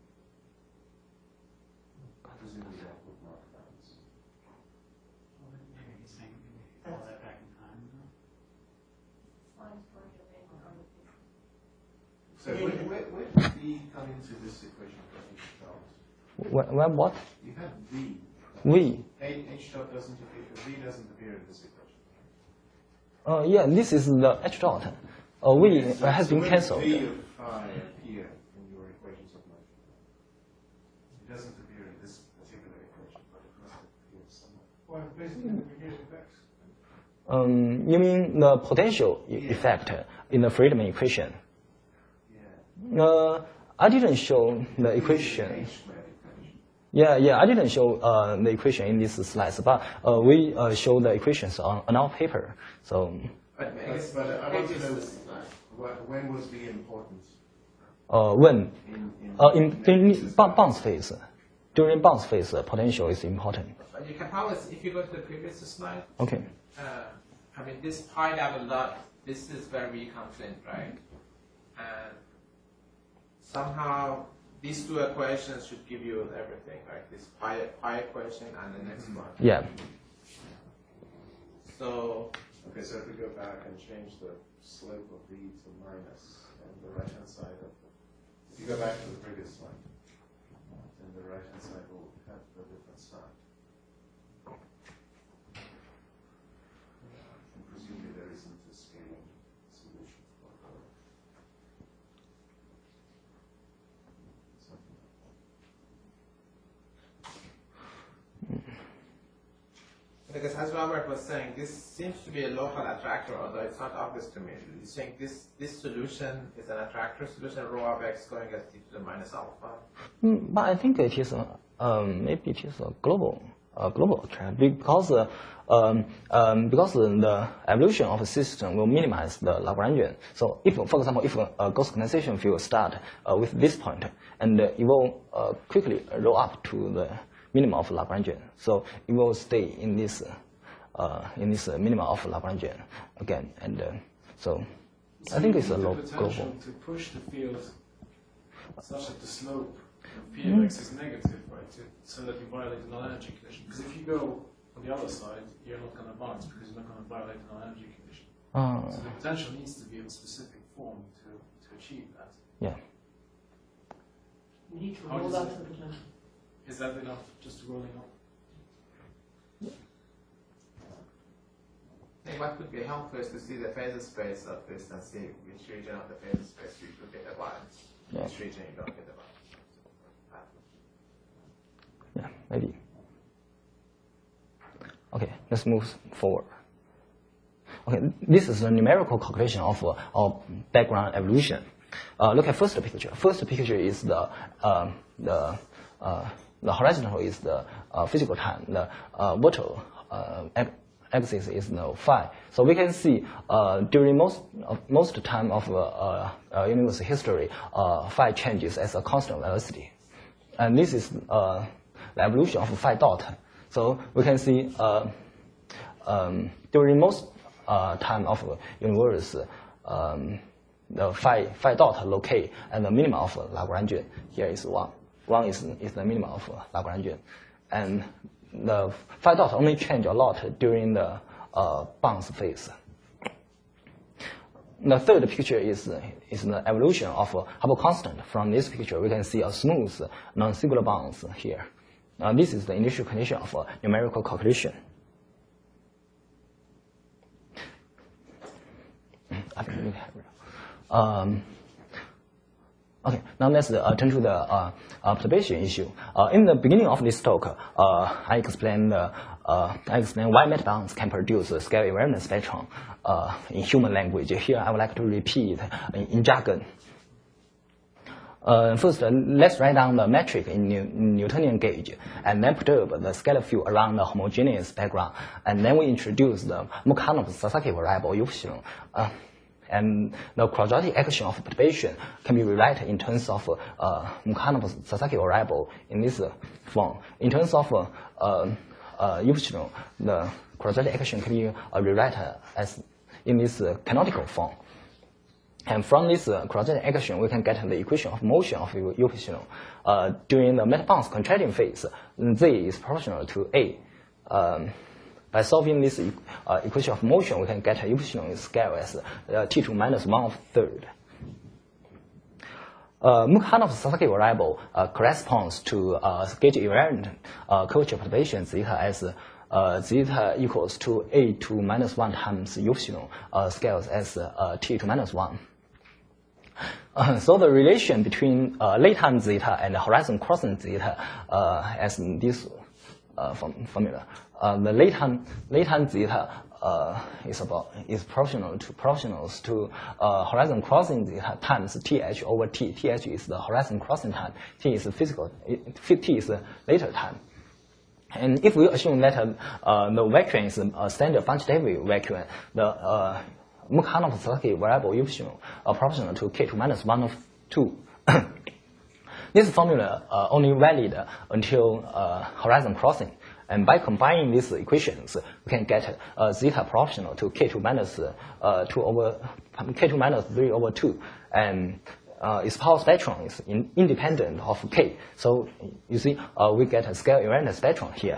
S2: presumably that would not bounce.
S4: Maybe he's saying all that back in time.
S7: Find for your name on the picture.
S2: So where does V come into this equation for H dot?
S1: When what?
S2: You have V.
S1: V.
S2: H dot doesn't appear. V doesn't appear in this equation.
S1: Yeah, this is the H dot. V has been
S2: Where
S1: cancelled.
S2: does V of phi appear in your equations of motion? It doesn't appear in this particular equation, but it must appear somewhere.
S3: Well, basically the beginning of X.
S1: You mean the potential effect in the Friedman equation?
S2: Yeah.
S1: I didn't show the equation.
S2: H squared equation.
S1: Yeah, I didn't show the equation in these slides, but we show the equations on our paper. So
S2: But I want to know when was V important
S1: when
S2: in
S1: bounce phase, during bounce phase, potential is important.
S5: But you can probably, if you go to the previous slide,
S1: Okay.
S5: I mean, this pi level dot, this is where we comes in, right? And somehow these two equations should give you everything, right? This pi equation and the next one.
S1: Yeah.
S5: So
S2: Okay, so if we go back and change the slope of V to minus, and the right-hand side of if you go back to the previous slide, then the right-hand side will have a different sign. And presumably there isn't a scaling solution for something like that.
S5: because as Robert was saying, this seems to be a local attractor, although it's not obvious to me. He's saying this solution is an attractor solution, rho of x going as t to the minus alpha.
S1: But I think it is maybe it is a global trend because the evolution of a system will minimize the Lagrangian. So if, for example, if a Gauss condensation field start with this point, and it will quickly roll up to the minimum of Lagrangian, so it will stay in this minimum of Lagrangian again, and so I think it's a
S6: the
S1: global.
S6: potential to push the field such that the slope of P of x is negative, right? So that you violate the null energy condition. Because if you go on the other side, you're not going to bounce because you're not going to violate the null energy condition. So the potential needs to be of a specific form to achieve that.
S1: Yeah.
S3: You need to
S6: How
S3: roll
S6: does
S3: out
S6: it-
S3: the potential.
S6: Is that enough just to rolling up?
S5: I think what could be helpful is to see the phase space of this and see which region of the phase space you could get a bounce,
S1: Yeah.
S5: which region you don't get a bounce.
S1: Yeah, maybe. Okay, let's move forward. Okay, this is a numerical calculation of our background evolution. Look at first picture. First picture is the horizontal is the physical time. The vertical axis is the phi. So we can see during most time of universe history, phi changes as a constant velocity, and this is the evolution of phi dot. So we can see during most time of universe, the phi dot locate at the minimum of Lagrangian. Here is 1. 1 is the minimum of Lagrangian, and the phi dot only change a lot during the bounce phase. The third picture is the evolution of Hubble constant. From this picture, we can see a smooth non-singular bounce here. This is the initial condition of numerical calculation. Okay, now let's turn to the perturbation issue. In the beginning of this talk, I explained why meta-bounds can produce a scale invariant spectrum in human language. Here, I would like to repeat in jargon. First, let's write down the metric in Newtonian gauge, and then perturb the scalar field around the homogeneous background, and then we introduce the Mukhanov-Sasaki variable upsilon. And the quadratic action of perturbation can be rewritten in terms of Mukhanov-Sasaki variable in this form. In terms of upsilon, the quadratic action can be rewritten as in this canonical form. And from this quadratic action, we can get the equation of motion of upsilon. During the meta-bounds contracting phase, Z is proportional to A. By solving this equation of motion, we can get upsilon scale as T2 minus 1/3. Mukhanov-Sasaki variable corresponds to gauge invariant curvature perturbation zeta as zeta equals to A2 minus 1 times upsilon scales as T2 minus 1. So the relation between latent zeta and horizon crossing zeta as this formula. The latent zeta is proportional to horizon crossing zeta times th over t. Th is the horizon crossing time. T is later time. And if we assume that the vacuum is a standard Bunch-Davies vacuum, the Mukhanov-Sasaki variable upsilon proportional to k2 minus 1/2. This formula only valid until horizon crossing. And by combining these equations, we can get zeta proportional to k2 minus 3/2, and its power spectrum is independent of k. So you see, we get a scale invariant spectrum here.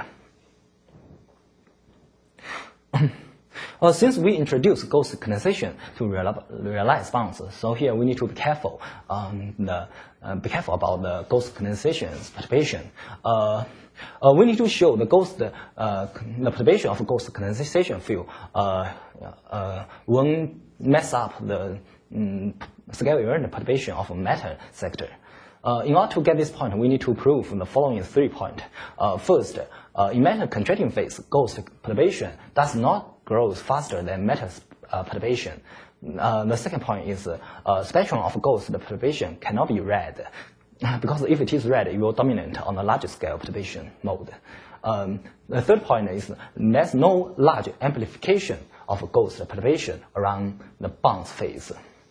S1: Since we introduced ghost condensation to realize bounds, so here we need to be careful. Be careful about the ghost condensation perturbation. We need to show the perturbation of ghost condensation field won't mess up the scale invariant perturbation of matter sector. In order to get this point, we need to prove the following 3 points. First, in matter contracting phase, ghost perturbation does not grow faster than matter perturbation. The second point is spectrum of ghost perturbation cannot be read, because if it is read, it will dominate on the larger scale perturbation mode. The third point is there's no large amplification of ghost perturbation around the bounce phase.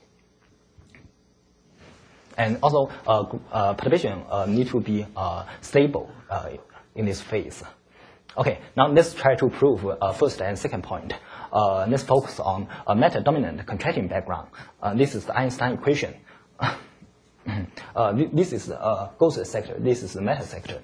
S1: And also, perturbation need to be stable in this phase. Okay, now let's try to prove first and second point. Let's focus on a matter-dominant contracting background. This is the Einstein equation. This is the ghost sector. This is the matter sector.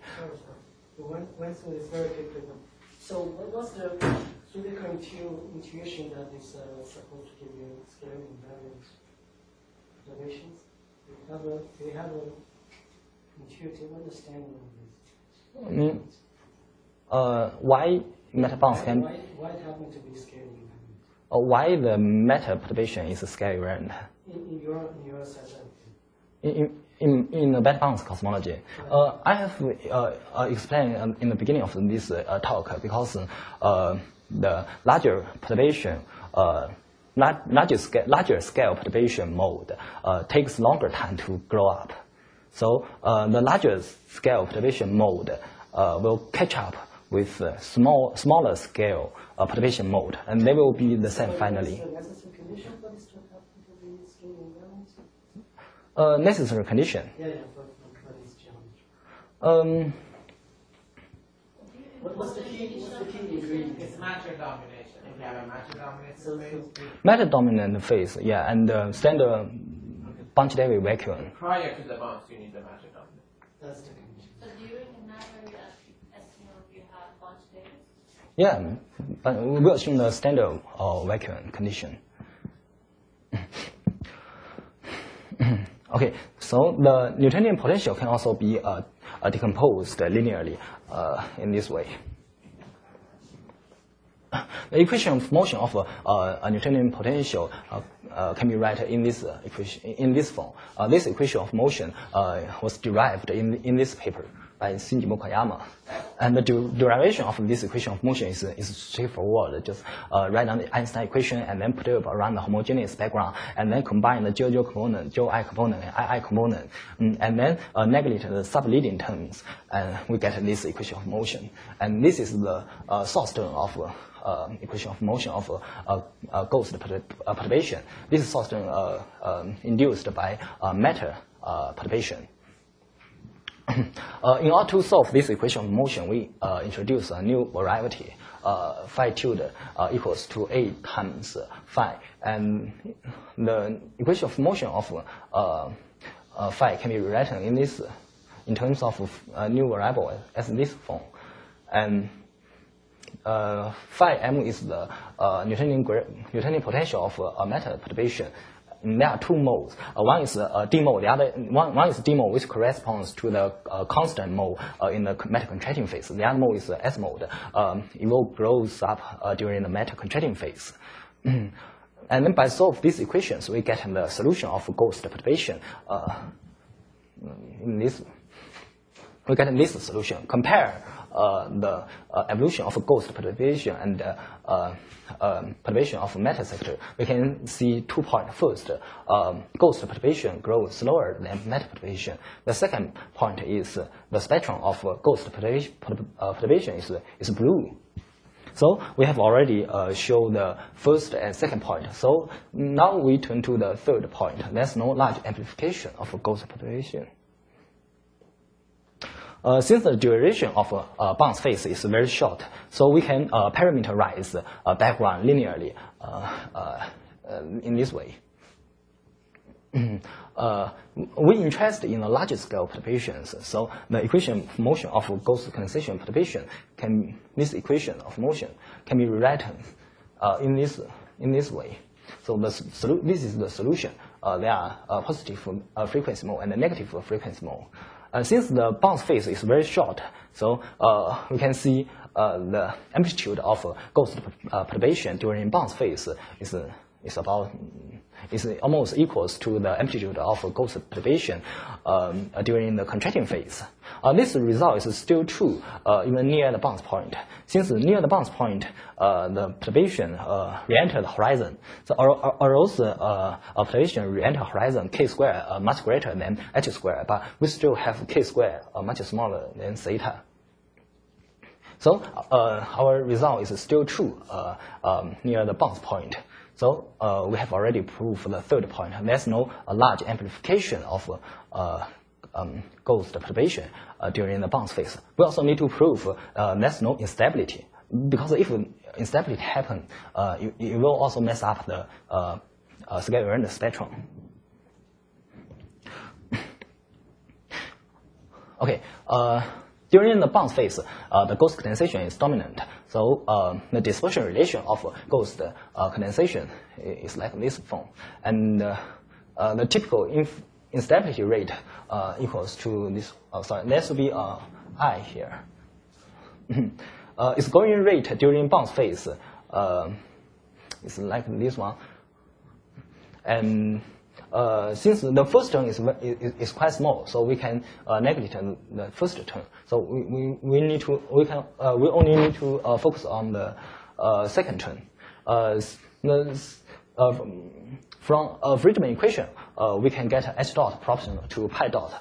S3: So what's the physical intuition that is supposed to give you scale invariant observations? Do you have an intuitive understanding of this?
S1: Why matter bounds can?
S3: Why it happens to be scale invariant?
S1: Why the matter perturbation is scale invariant?
S3: In your setup.
S1: In the matter bounds cosmology, I have explained in the beginning of this talk, because the larger perturbation, larger scale perturbation mode takes longer time to grow up. So the larger scale perturbation mode will catch up with smaller scale perturbation mode, and they will be the same finally.
S3: Is the necessary condition for this to happen to be scale invariant?
S1: Necessary condition.
S3: Yeah, for this geometry. What's the key ingredient?
S5: It's matter domination. If you have a matter dominant phase,
S1: Matter dominant phase, yeah, and standard Bunch-Davies vacuum.
S5: prior to the bounce, you need the matter dominant.
S3: That's the condition.
S7: So during the matter, assume you have Bunch-Davies?
S1: Yeah, but we will assume the standard vacuum condition. Okay, so the Newtonian potential can also be decomposed linearly in this way. The equation of motion of a Newtonian potential can be written in this equation in this form. This equation of motion was derived in this paper by Shinji Mukayama, and the derivation of this equation of motion is straightforward. Just write down the Einstein equation and then put it around the homogeneous background, and then combine the JO component, JI component, and II component, and then neglect the subleading terms, and we get this equation of motion. And this is the source term of equation of motion of ghost perturbation. This is source term induced by matter perturbation. In order to solve this equation of motion, we introduce a new variety, phi tilde equals to A times phi. And the equation of motion of phi can be written in terms of a new variable as this form. And phi m is the Newtonian potential of a matter perturbation. There are two modes. One is d mode. The other one is d mode, which corresponds to the constant mode in the matter contracting phase. The other mode is S mode. It will grows up during the matter contracting phase. And then by solve these equations, we get the solution of ghost perturbation. We get this solution. Compare the evolution of ghost perturbation and perturbation of matter sector. We can see 2 points. First, ghost perturbation grows slower than matter perturbation. The second point is the spectrum of ghost perturbation is blue. So we have already shown the first and second point. So now we turn to the third point. There's no large amplification of ghost perturbation. Since the duration of a bounce phase is very short, so we can parameterize background linearly in this way. We interested in the larger scale perturbations, so the equation of motion of ghost condensation perturbation this equation of motion can be rewritten in this way. So this is the solution. There are positive frequency mode and a negative frequency mode. Since the bounce phase is very short, so we can see the amplitude of ghost perturbation during bounce phase is almost equals to the amplitude of ghost perturbation during the contracting phase. This result is still true even near the bounce point. Since near the bounce point, the perturbation re-enter the horizon. So although the perturbation re-enter horizon k square much greater than h square, but we still have k square much smaller than theta. So our result is still true near the bounce point. So we have already proved the third point. There's no large amplification of ghost perturbation during the bounce phase. We also need to prove there's no instability, because if instability happens, it will also mess up the Scale-Errand spectrum. Okay. During the bounce phase, the ghost condensation is dominant. So the dispersion relation of ghost condensation is like this form. And the typical instability rate equals to this, there should be I here. Its going rate during bounce phase is like this one. And since the first term is quite small, so we can neglect the first term. So we only need to focus on the second term. From a Friedmann equation, we can get h dot proportional to pi dot.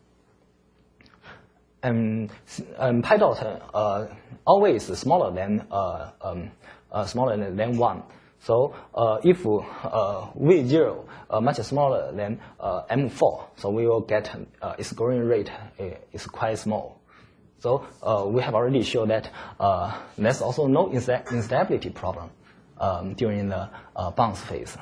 S1: And pi dot always smaller than 1. So if V0 much smaller than M4, so we will get its growing rate is quite small. So we have already shown that there's also no instability problem during the bounce phase.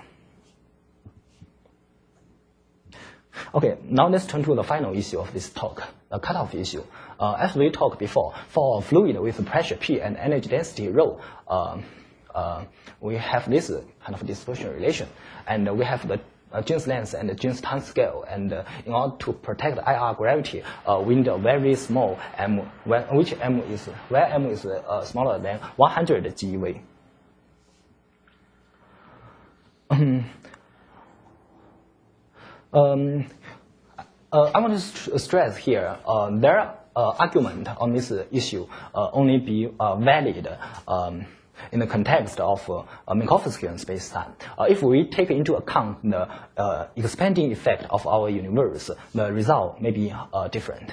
S1: Okay, now let's turn to the final issue of this talk, the cutoff issue. As we talked before, for a fluid with pressure P and energy density rho, we have this kind of dispersion relation, and we have the Jeans length and the Jeans time scale, and in order to protect IR gravity, we need a very small m, where m is smaller than 100 GeV. I want to stress here, their argument on this issue only be valid in the context of Minkowskian space-time. If we take into account the expanding effect of our universe, the result may be different.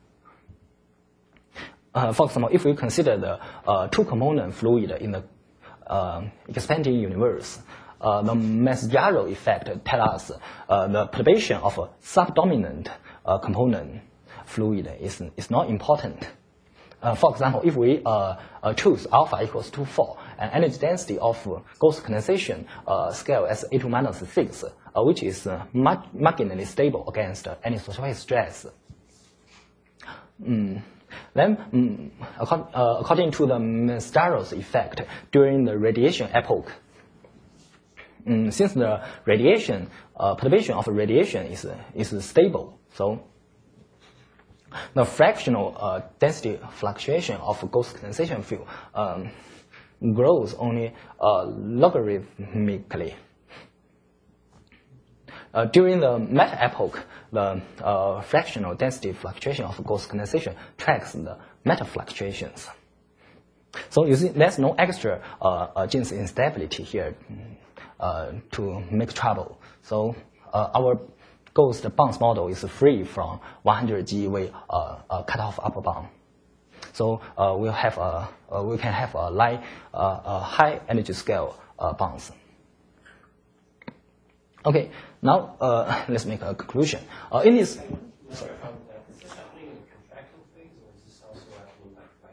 S1: For example, if we consider the two-component fluid in the expanding universe, the Mastroianni effect tells us the perturbation of a subdominant component fluid is not important. For example, if we choose alpha equals to 4, and energy density of ghost condensation scale as A2 minus 6, which is marginally stable against anisotropic stress. Then, according to the Mastroianni effect during the radiation epoch, since the radiation perturbation of radiation is stable, so the fractional density fluctuation of ghost condensation field grows only logarithmically. During the meta epoch, the fractional density fluctuation of ghost condensation tracks the meta fluctuations. So you see, there's no extra Jeans instability here to make trouble. So our ghost bounce model is free from 100 GeV cutoff upper bound. So we can have a light, high energy scale bounce. Okay, now let's make a conclusion. In this,
S8: Is this happening in the contractile phase, or is this also happening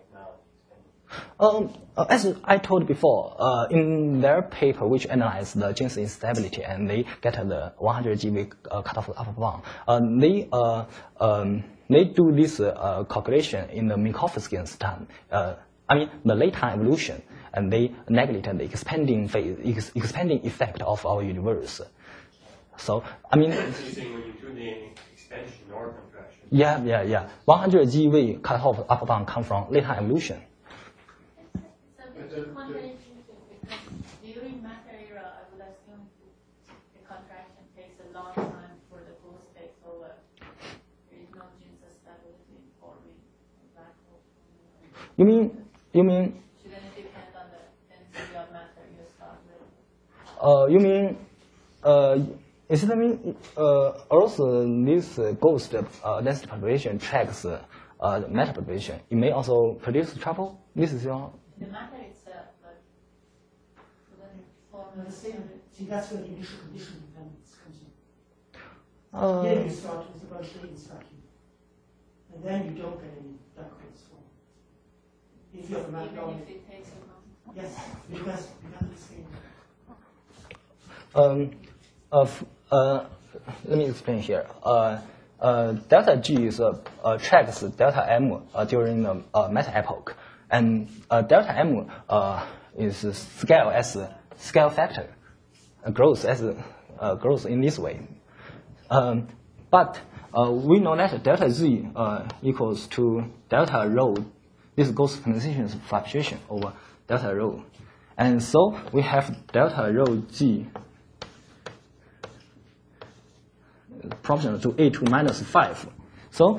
S8: like now?
S1: as I told before, in their paper which analyzed the Jeans instability and they get the 100 GeV cutoff upper bound, they do this calculation in the Minkowskian time. I mean the late time evolution, and they neglected the expanding phase, expanding effect of our universe. So I mean.
S8: So you're saying when you do the expansion or contraction?
S1: Yeah. 100 GeV cutoff upper bound come from late time evolution.
S7: It's a bit contradictory because during matter era, I would assume the contraction takes a long time for the ghost takes over. There is no Jeans stability forming a black hole.
S1: You mean?
S7: Shouldn't it depend on the density of matter you start with?
S1: You mean? Is it mean? Also, this ghost density perturbation tracks matter perturbation. It may also produce trouble. This is your.
S7: The matter itself, but shouldn't it form
S3: The
S7: a
S3: same. See, that's where the initial condition dependence comes in. Here you start with the Bolshevik vacuum, and then you don't get any black holes form. If you have a
S7: even
S3: macro,
S7: if it takes a long time?
S3: yes, because the same.
S1: Let me explain here. Delta G is tracks delta M during the meta epoch, and delta M is scale as a scale factor, grows in this way. But we know that delta Z equals to delta rho. This ghost condensation fluctuation over delta rho, and so we have delta rho G proportional to A2 minus 5. So,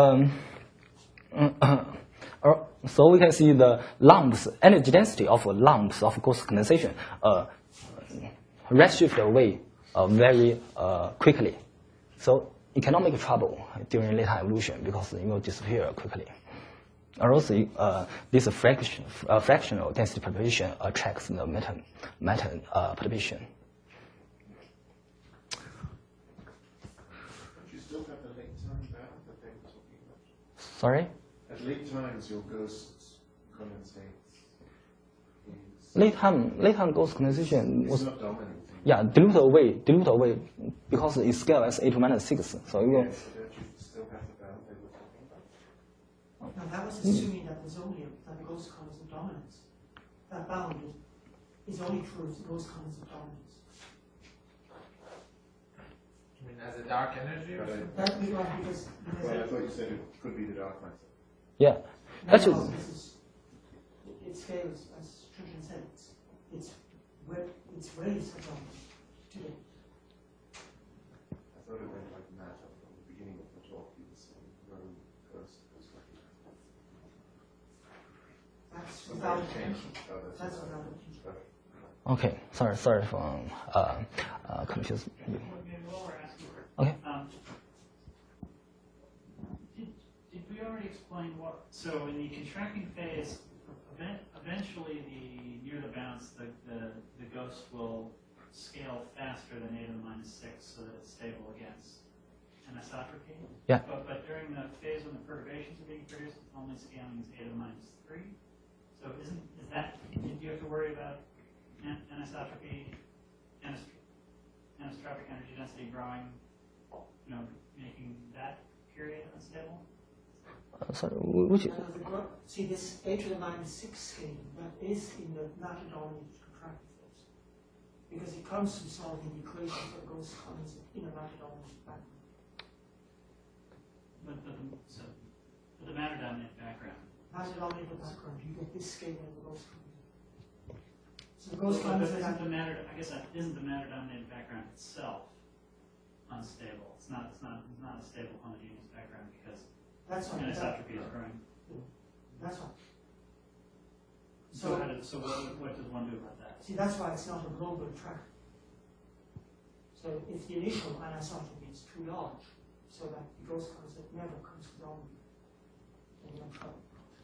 S1: so we can see the lumps, energy density of lumps of ghost condensation redshift away very quickly. So it cannot make trouble during late time evolution because it will disappear quickly. And also, this fractional density perturbation tracks the matter perturbation. Sorry?
S2: At late times, your ghost condensates.
S1: Late time ghost condensation was
S2: It's not dominant.
S1: dilute away because it scale as A2 minus 6. So it will.
S2: Yes, so don't you still have the bound they were talking about?
S3: Now that was assuming that there's only that the ghost condensate dominance. That bound is only true if the ghost condensate dominance.
S5: I mean, as a dark energy? Or something?
S3: That we want because
S2: Well, I thought you said it could be the dark matter.
S1: Yeah. That's
S3: no, it scales as Tristan said. It's very subdominant. today.
S2: I thought it went like matter from the beginning of the talk. You were saying room goes like that.
S3: That's without attention. That's without attention.
S1: Okay, sorry for confusing you.
S4: Maybe while we're asking,
S1: Okay.
S4: did we already explain what? So in the contracting phase, eventually near the bounce, the ghost will scale faster than e to the -6, so that it's stable against anisotropy.
S1: Yeah.
S4: But during the phase when the perturbations are being produced, it's only scaling as e to the -3. So do you have to worry about anisotropy, anisotropic energy density growing, making that period unstable?
S1: Sorry, which?
S3: See this e to the -6 scale, that is in the matter-dominated contractive phase. Because it comes from solving the equations that goes in a matter-dominated background.
S4: But the matter-dominated background.
S3: Matter-dominated background, you get this scale and the ghost comes. So the ghost comes
S4: isn't the matter-dominated background itself unstable? It's not a stable homogeneous background because
S3: that's right.
S4: Anisotropy is growing.
S3: That's right.
S4: So what does one do about that?
S3: See, that's why it's not a global track. So if the initial anisotropy is too large, so that the ghost concept never comes down, then you're in trouble.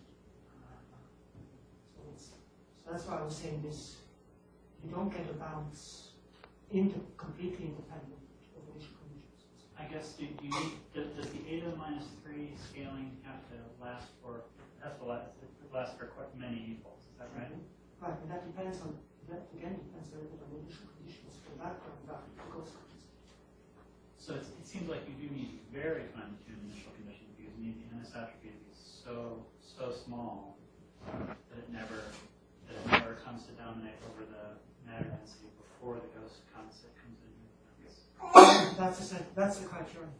S3: So that's why I was saying this. You don't get a bounce completely independent of initial conditions.
S4: I guess does the e to the -3 scaling have to last for quite many equals? Is that right?
S3: Right, and that depends on a little bit on the initial conditions for background value for ghost concept.
S4: So it seems like you do need very fine-tuned initial conditions because you need the anisotropy to be so small that it never comes to dominate over the matter density before the ghost concept comes in.
S3: That's the criterion.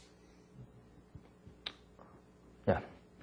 S1: Yeah.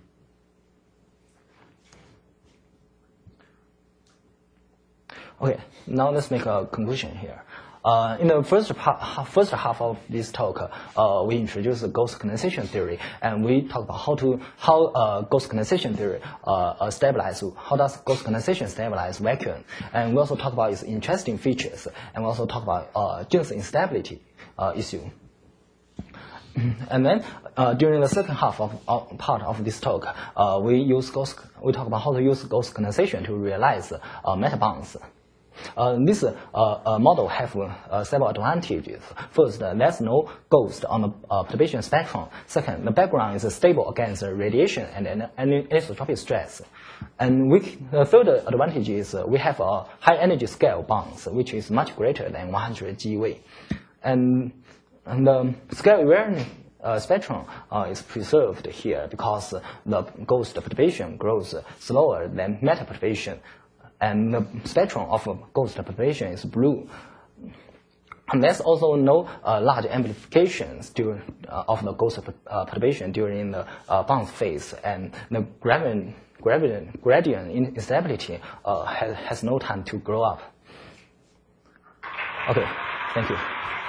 S1: Okay, now let's make a conclusion here. In the first half of this talk, we introduced the ghost condensation theory, and we talk about how ghost condensation theory stabilize. How does ghost condensation stabilize vacuum? And we also talk about its interesting features, and we also talk about Jeans instability issue. And then during the second half of part of this talk, we talk about how to use ghost condensation to realize meta bonds. This model have several advantages. First, there's no ghost on the perturbation spectrum. Second, the background is stable against radiation and anisotropic stress. And the third advantage is we have a high energy scale bonds, which is much greater than 100 GeV. And the scale invariant spectrum is preserved here because the ghost perturbation grows slower than meta perturbation. And the spectrum of ghost perturbation is blue. And there's also no large amplifications of the ghost perturbation during the bounce phase, and the gradient instability has no time to grow up. Okay, thank you.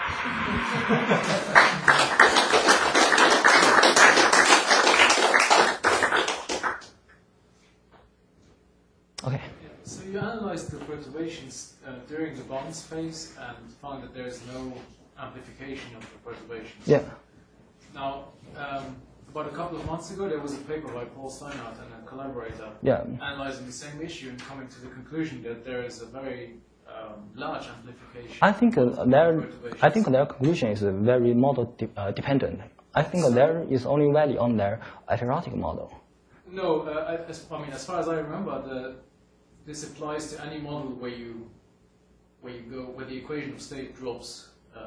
S1: Okay.
S6: So you analyzed the perturbations during the bounce phase and found that there is no amplification of the perturbations.
S1: Yeah.
S6: Now, about a couple of months ago, there was a paper by Paul Steinhardt and a collaborator analyzing the same issue and coming to the conclusion that there is a very large amplification.
S1: I think their conclusion is very model dependent. I think there is only value on their atherotic model.
S6: No, as far as I remember, this applies to any model where the equation of state drops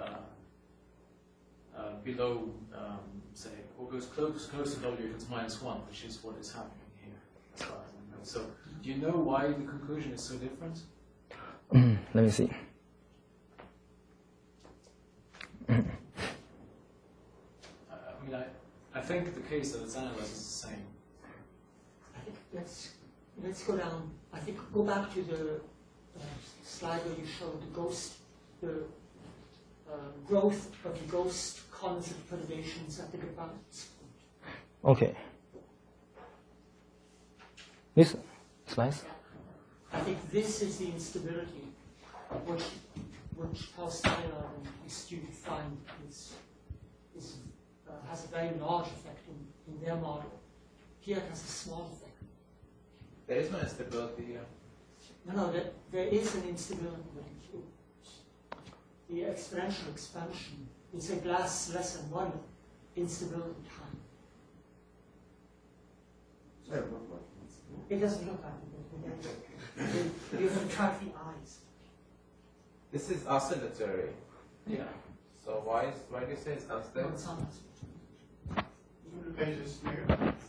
S6: below, say, or goes close to W if it's -1, which is what is happening here, as far as I know. So, do you know why the conclusion is so different?
S1: Let me see.
S6: I think the case that it's analyzed is the same.
S3: I think let's go down. I think go back to the slide where you showed the ghost, the growth of the ghost condensate perturbations at the good balance point.
S1: Okay. This slice?
S3: I think this is the instability which Paul Steiner and his student find has a very large effect in their model. Here it has a small effect.
S5: There is no instability here.
S3: No, there is an instability. The exponential expansion is a glass less than 1 instability time. It doesn't look like it. You have to track the eyes.
S5: This is oscillatory.
S3: Yeah.
S5: So why do you say it's unstable?
S3: It's not.
S2: Pages here.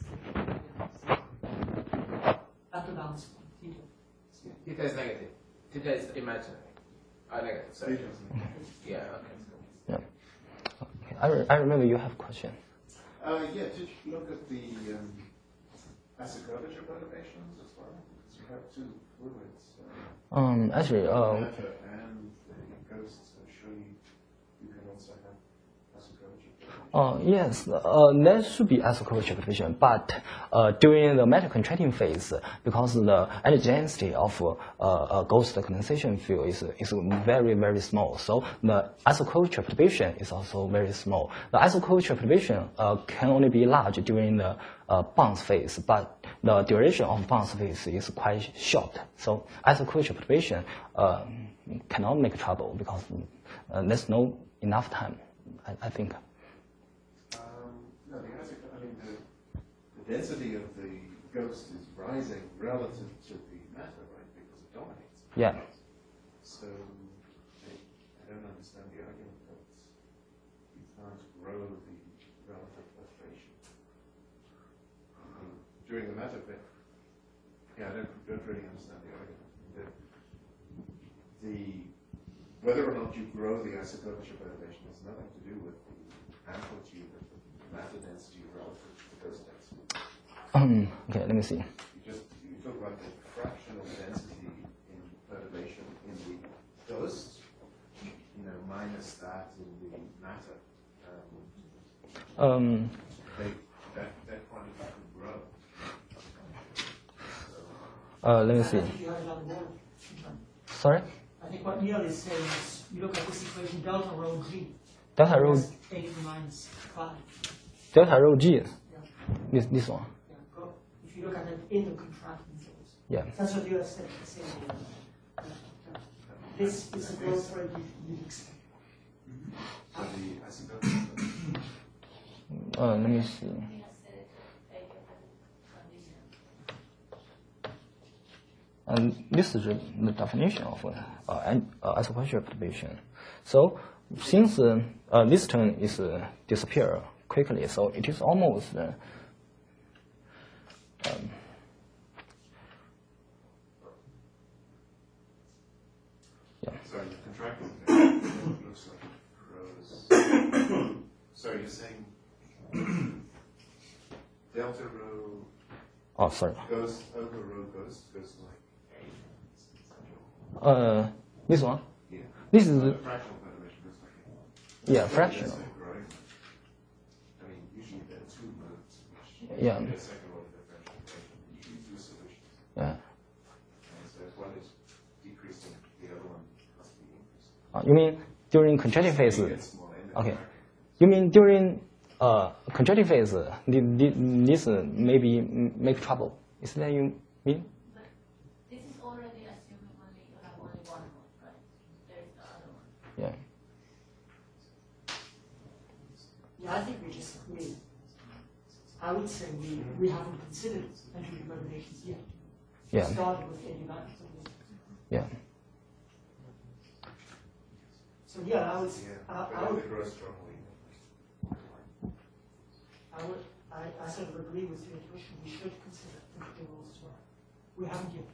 S3: At the balance point, theta.
S5: Theta is negative. Theta is imaginary. Negative, sorry. Yeah, okay.
S1: Yeah. Okay. I remember you have a question.
S2: Yeah, did you look at the acid curvature perturbations as well? Because you have two fluids.
S1: Actually,
S2: matter and the ghosts show you can also have acid curvature perturbations.
S1: yes, there should be acid curvature perturbation, but during the matter contracting phase, because the energy density of a ghost condensation field is very, very small, so the acid curvature perturbation is also very small. The acid curvature perturbation can only be large during the bounce phase, but the duration of bounce phase is quite short. So acid curvature perturbation cannot make trouble because there's no enough time, I think.
S2: No, the density of the ghost is rising relative to the matter, right? Because it dominates.
S1: Yeah.
S2: So I don't understand the argument that you can't grow the relative perturbation. During the matter bit, yeah, I don't really understand the argument. Whether or not you grow the acid curvature perturbation has nothing to do with the amplitude of the matter density relative to the ghost density.
S1: Okay, let me see.
S2: You talk about the fractional density in perturbation in the ghost, minus that in the matter. That quantity could grow.
S1: Let me
S3: I
S1: see.
S3: think you have another word.
S1: Sorry?
S3: I think what Neil is saying is, you look at this equation, delta rho g.
S1: Delta rho,
S3: That's 8 minus 5.
S1: delta rho g.
S3: Yeah.
S1: This one.
S3: Yeah. If you look at it in the contracting phase.
S1: Yeah.
S3: That's what you are saying. This is a growth rate you'd expect.
S2: So the acid curvature
S1: Let me see. And this is the definition of acid curvature perturbation. So since this term is disappear quickly, so it is almost
S2: Sorry, the contracting phase looks like it grows. Sorry, you're saying delta rho
S1: oh, sorry.
S2: goes over rho goes like
S1: This one.
S2: yeah.
S1: This is
S2: The fractional perturbation goes like
S1: yeah
S2: That's
S1: fractional.
S2: a growing. I mean, usually there are two modes which
S1: Yeah.
S2: get a second order differential equation. Usually two solutions.
S1: Yeah.
S2: And so if one is decreasing, the other one must be increasing.
S1: You mean during contracting phase?
S2: You get smaller in the
S1: Okay.
S2: contracting.
S1: You mean during contracting phase, this maybe make trouble? Is that you mean?
S7: But this is already assuming you have only one mode, right? There is the other one.
S1: Yeah.
S3: Yeah, I think we disagree. I would say we haven't considered entropy perturbations yet.
S1: Yeah.
S3: Started with 89.
S1: Yeah.
S3: So yeah, I would.
S2: Yeah,
S3: I would.
S2: they grow strongly.
S3: I sort of agree with your intuition. We should consider entropy rules as well. We haven't yet.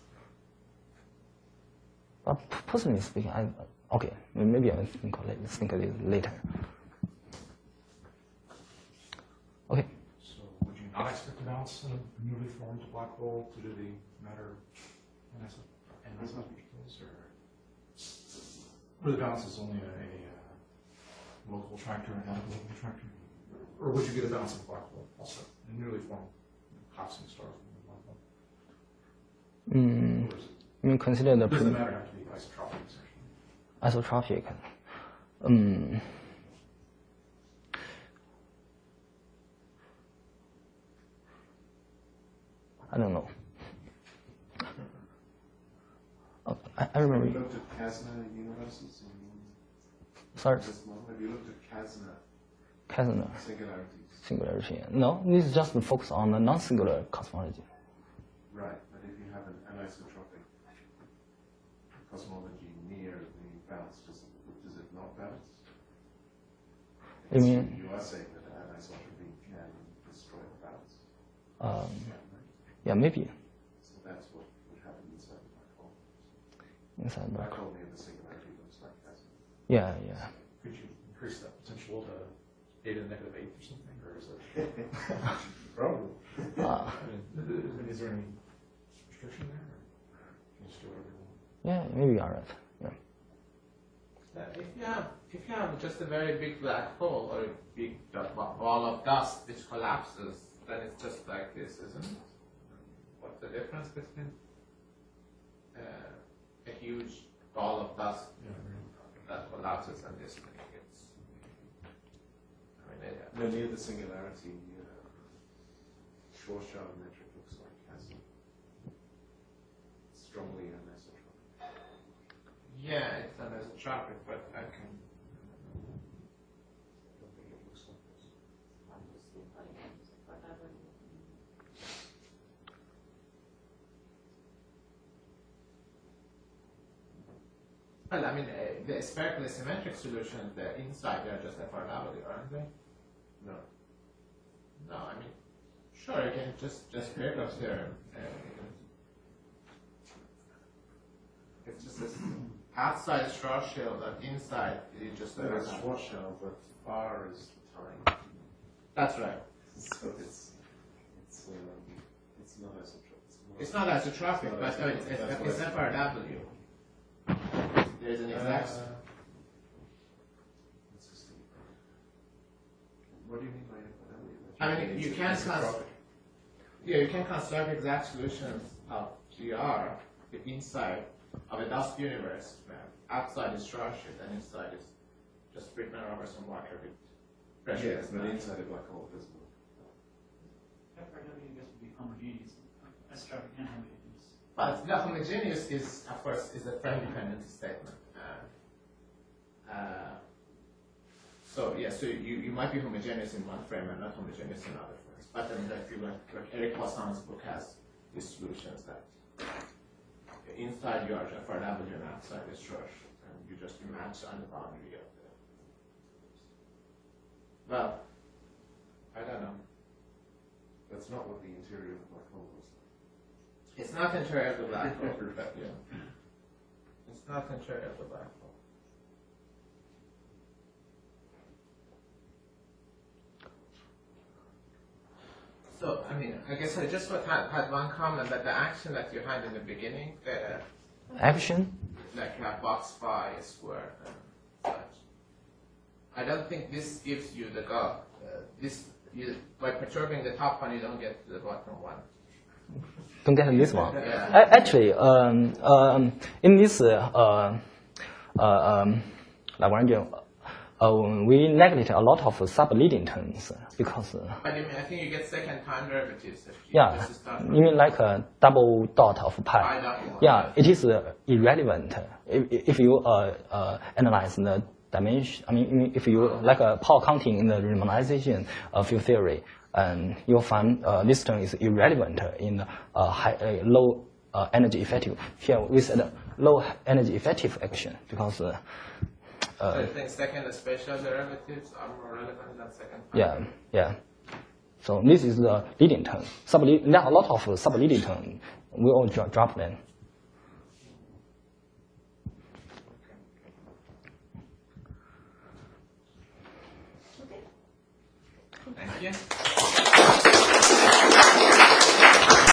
S1: Personally speaking, okay, maybe I will think of it later. Okay.
S9: So would you not expect to bounce in a newly formed black hole due to the matter NSF phase, or the bounce is only a local attractor and not a local attractor? Or would you get a bouncing black hole also, a newly formed collapsing star from the black hole?
S1: I mean, consider the
S9: Does the matter have to be isotropic, essentially?
S1: isotropic. I don't know. I remember.
S2: Have you looked at Casna universes?
S1: Sorry,
S2: Have you looked at Casna
S1: Casna
S2: singularities?
S1: singularity. No, this is just focus on the non-singular cosmology.
S2: Right, but if you have an anisotropic cosmology near the bounce, does it not bounce?
S1: You mean?
S2: You are saying that anisotropy can destroy the bounce.
S1: Yeah, maybe
S2: So that's what would happen inside the black hole.
S1: inside
S2: Black
S1: the.
S2: hole near the singularity looks like Casna.
S1: Yeah, yeah.
S9: Could you increase that potential to 8 to the negative 8 or something? Or is it?
S2: Probably.
S1: Uh,
S9: Is there any restriction there? Or can you just do whatever you want?
S1: yeah, maybe you're right. Yeah.
S5: If you have just a very big black hole or a big ball of dust which collapses, then it's just like this, isn't it? What's the difference between a huge ball of dust that collapses and this thing?
S2: No, near the singularity, Schwarzschild metric looks like Casna. Strongly anisotropic.
S5: Yeah, it's anisotropic, but I can.
S2: I don't think it looks like this.
S5: Well, I mean, the spherically symmetric solutions, the inside, they're just FRW, aren't they?
S2: No.
S5: No, I mean, sure, you can just Kirchhoff's theorem. It's just this outside Schwarzschild and inside you just.
S2: No, it's Schwarzschild, but far is time.
S5: That's right.
S2: So it's not isotropic.
S5: It's not isotropic, but no, it's FRW. There's an exact.
S2: What do you mean by FRW?
S5: I mean, you can you can construct exact solutions of GR the inside of a dust universe where outside is Schwarzschild and inside is just Friedmann-Robertson water with pressure.
S2: Yes, but inside a black hole doesn't work.
S4: FRW, I guess, would be homogeneous. Isotropic and homogeneous.
S5: But the homogeneous is, of course, is a frame-dependent statement. So yeah, so you might be homogeneous in one frame and not homogeneous in other frames. But then, if you like Eric Poisson's book has these solutions that inside you are FRW and outside is Schwarzschild, and you just match on the boundary of the. Well, I don't know.
S2: That's not what the interior of the black hole looks like.
S5: It's not interior of the black hole, but yeah. It's not interior of the black hole. So, I mean, I guess I just had one comment that the action that you had in the beginning,
S1: Action?
S5: like you have box phi squared and such. I don't think this gives you the go. By perturbing the top one, you don't get to the bottom one.
S1: Don't get this one.
S5: Yeah.
S1: Actually, in this Lagrangian, we neglect a lot of sub-leading terms because.
S5: But I think you get second time derivatives. If
S1: Yeah,
S5: this is done
S1: you mean like a double dot of pi?
S5: Pi dot one.
S1: Yeah, it is irrelevant if you analyze the dimension. I mean, if you like power counting in the Riemannisation field theory, and you'll find this term is irrelevant in low energy effective. Here we said low energy effective action because.
S5: So you think second spatial derivatives are more relevant than second time?
S1: Yeah, yeah. So this is the leading term. There are a lot of sub-leading terms. We all drop them.
S5: Thank you.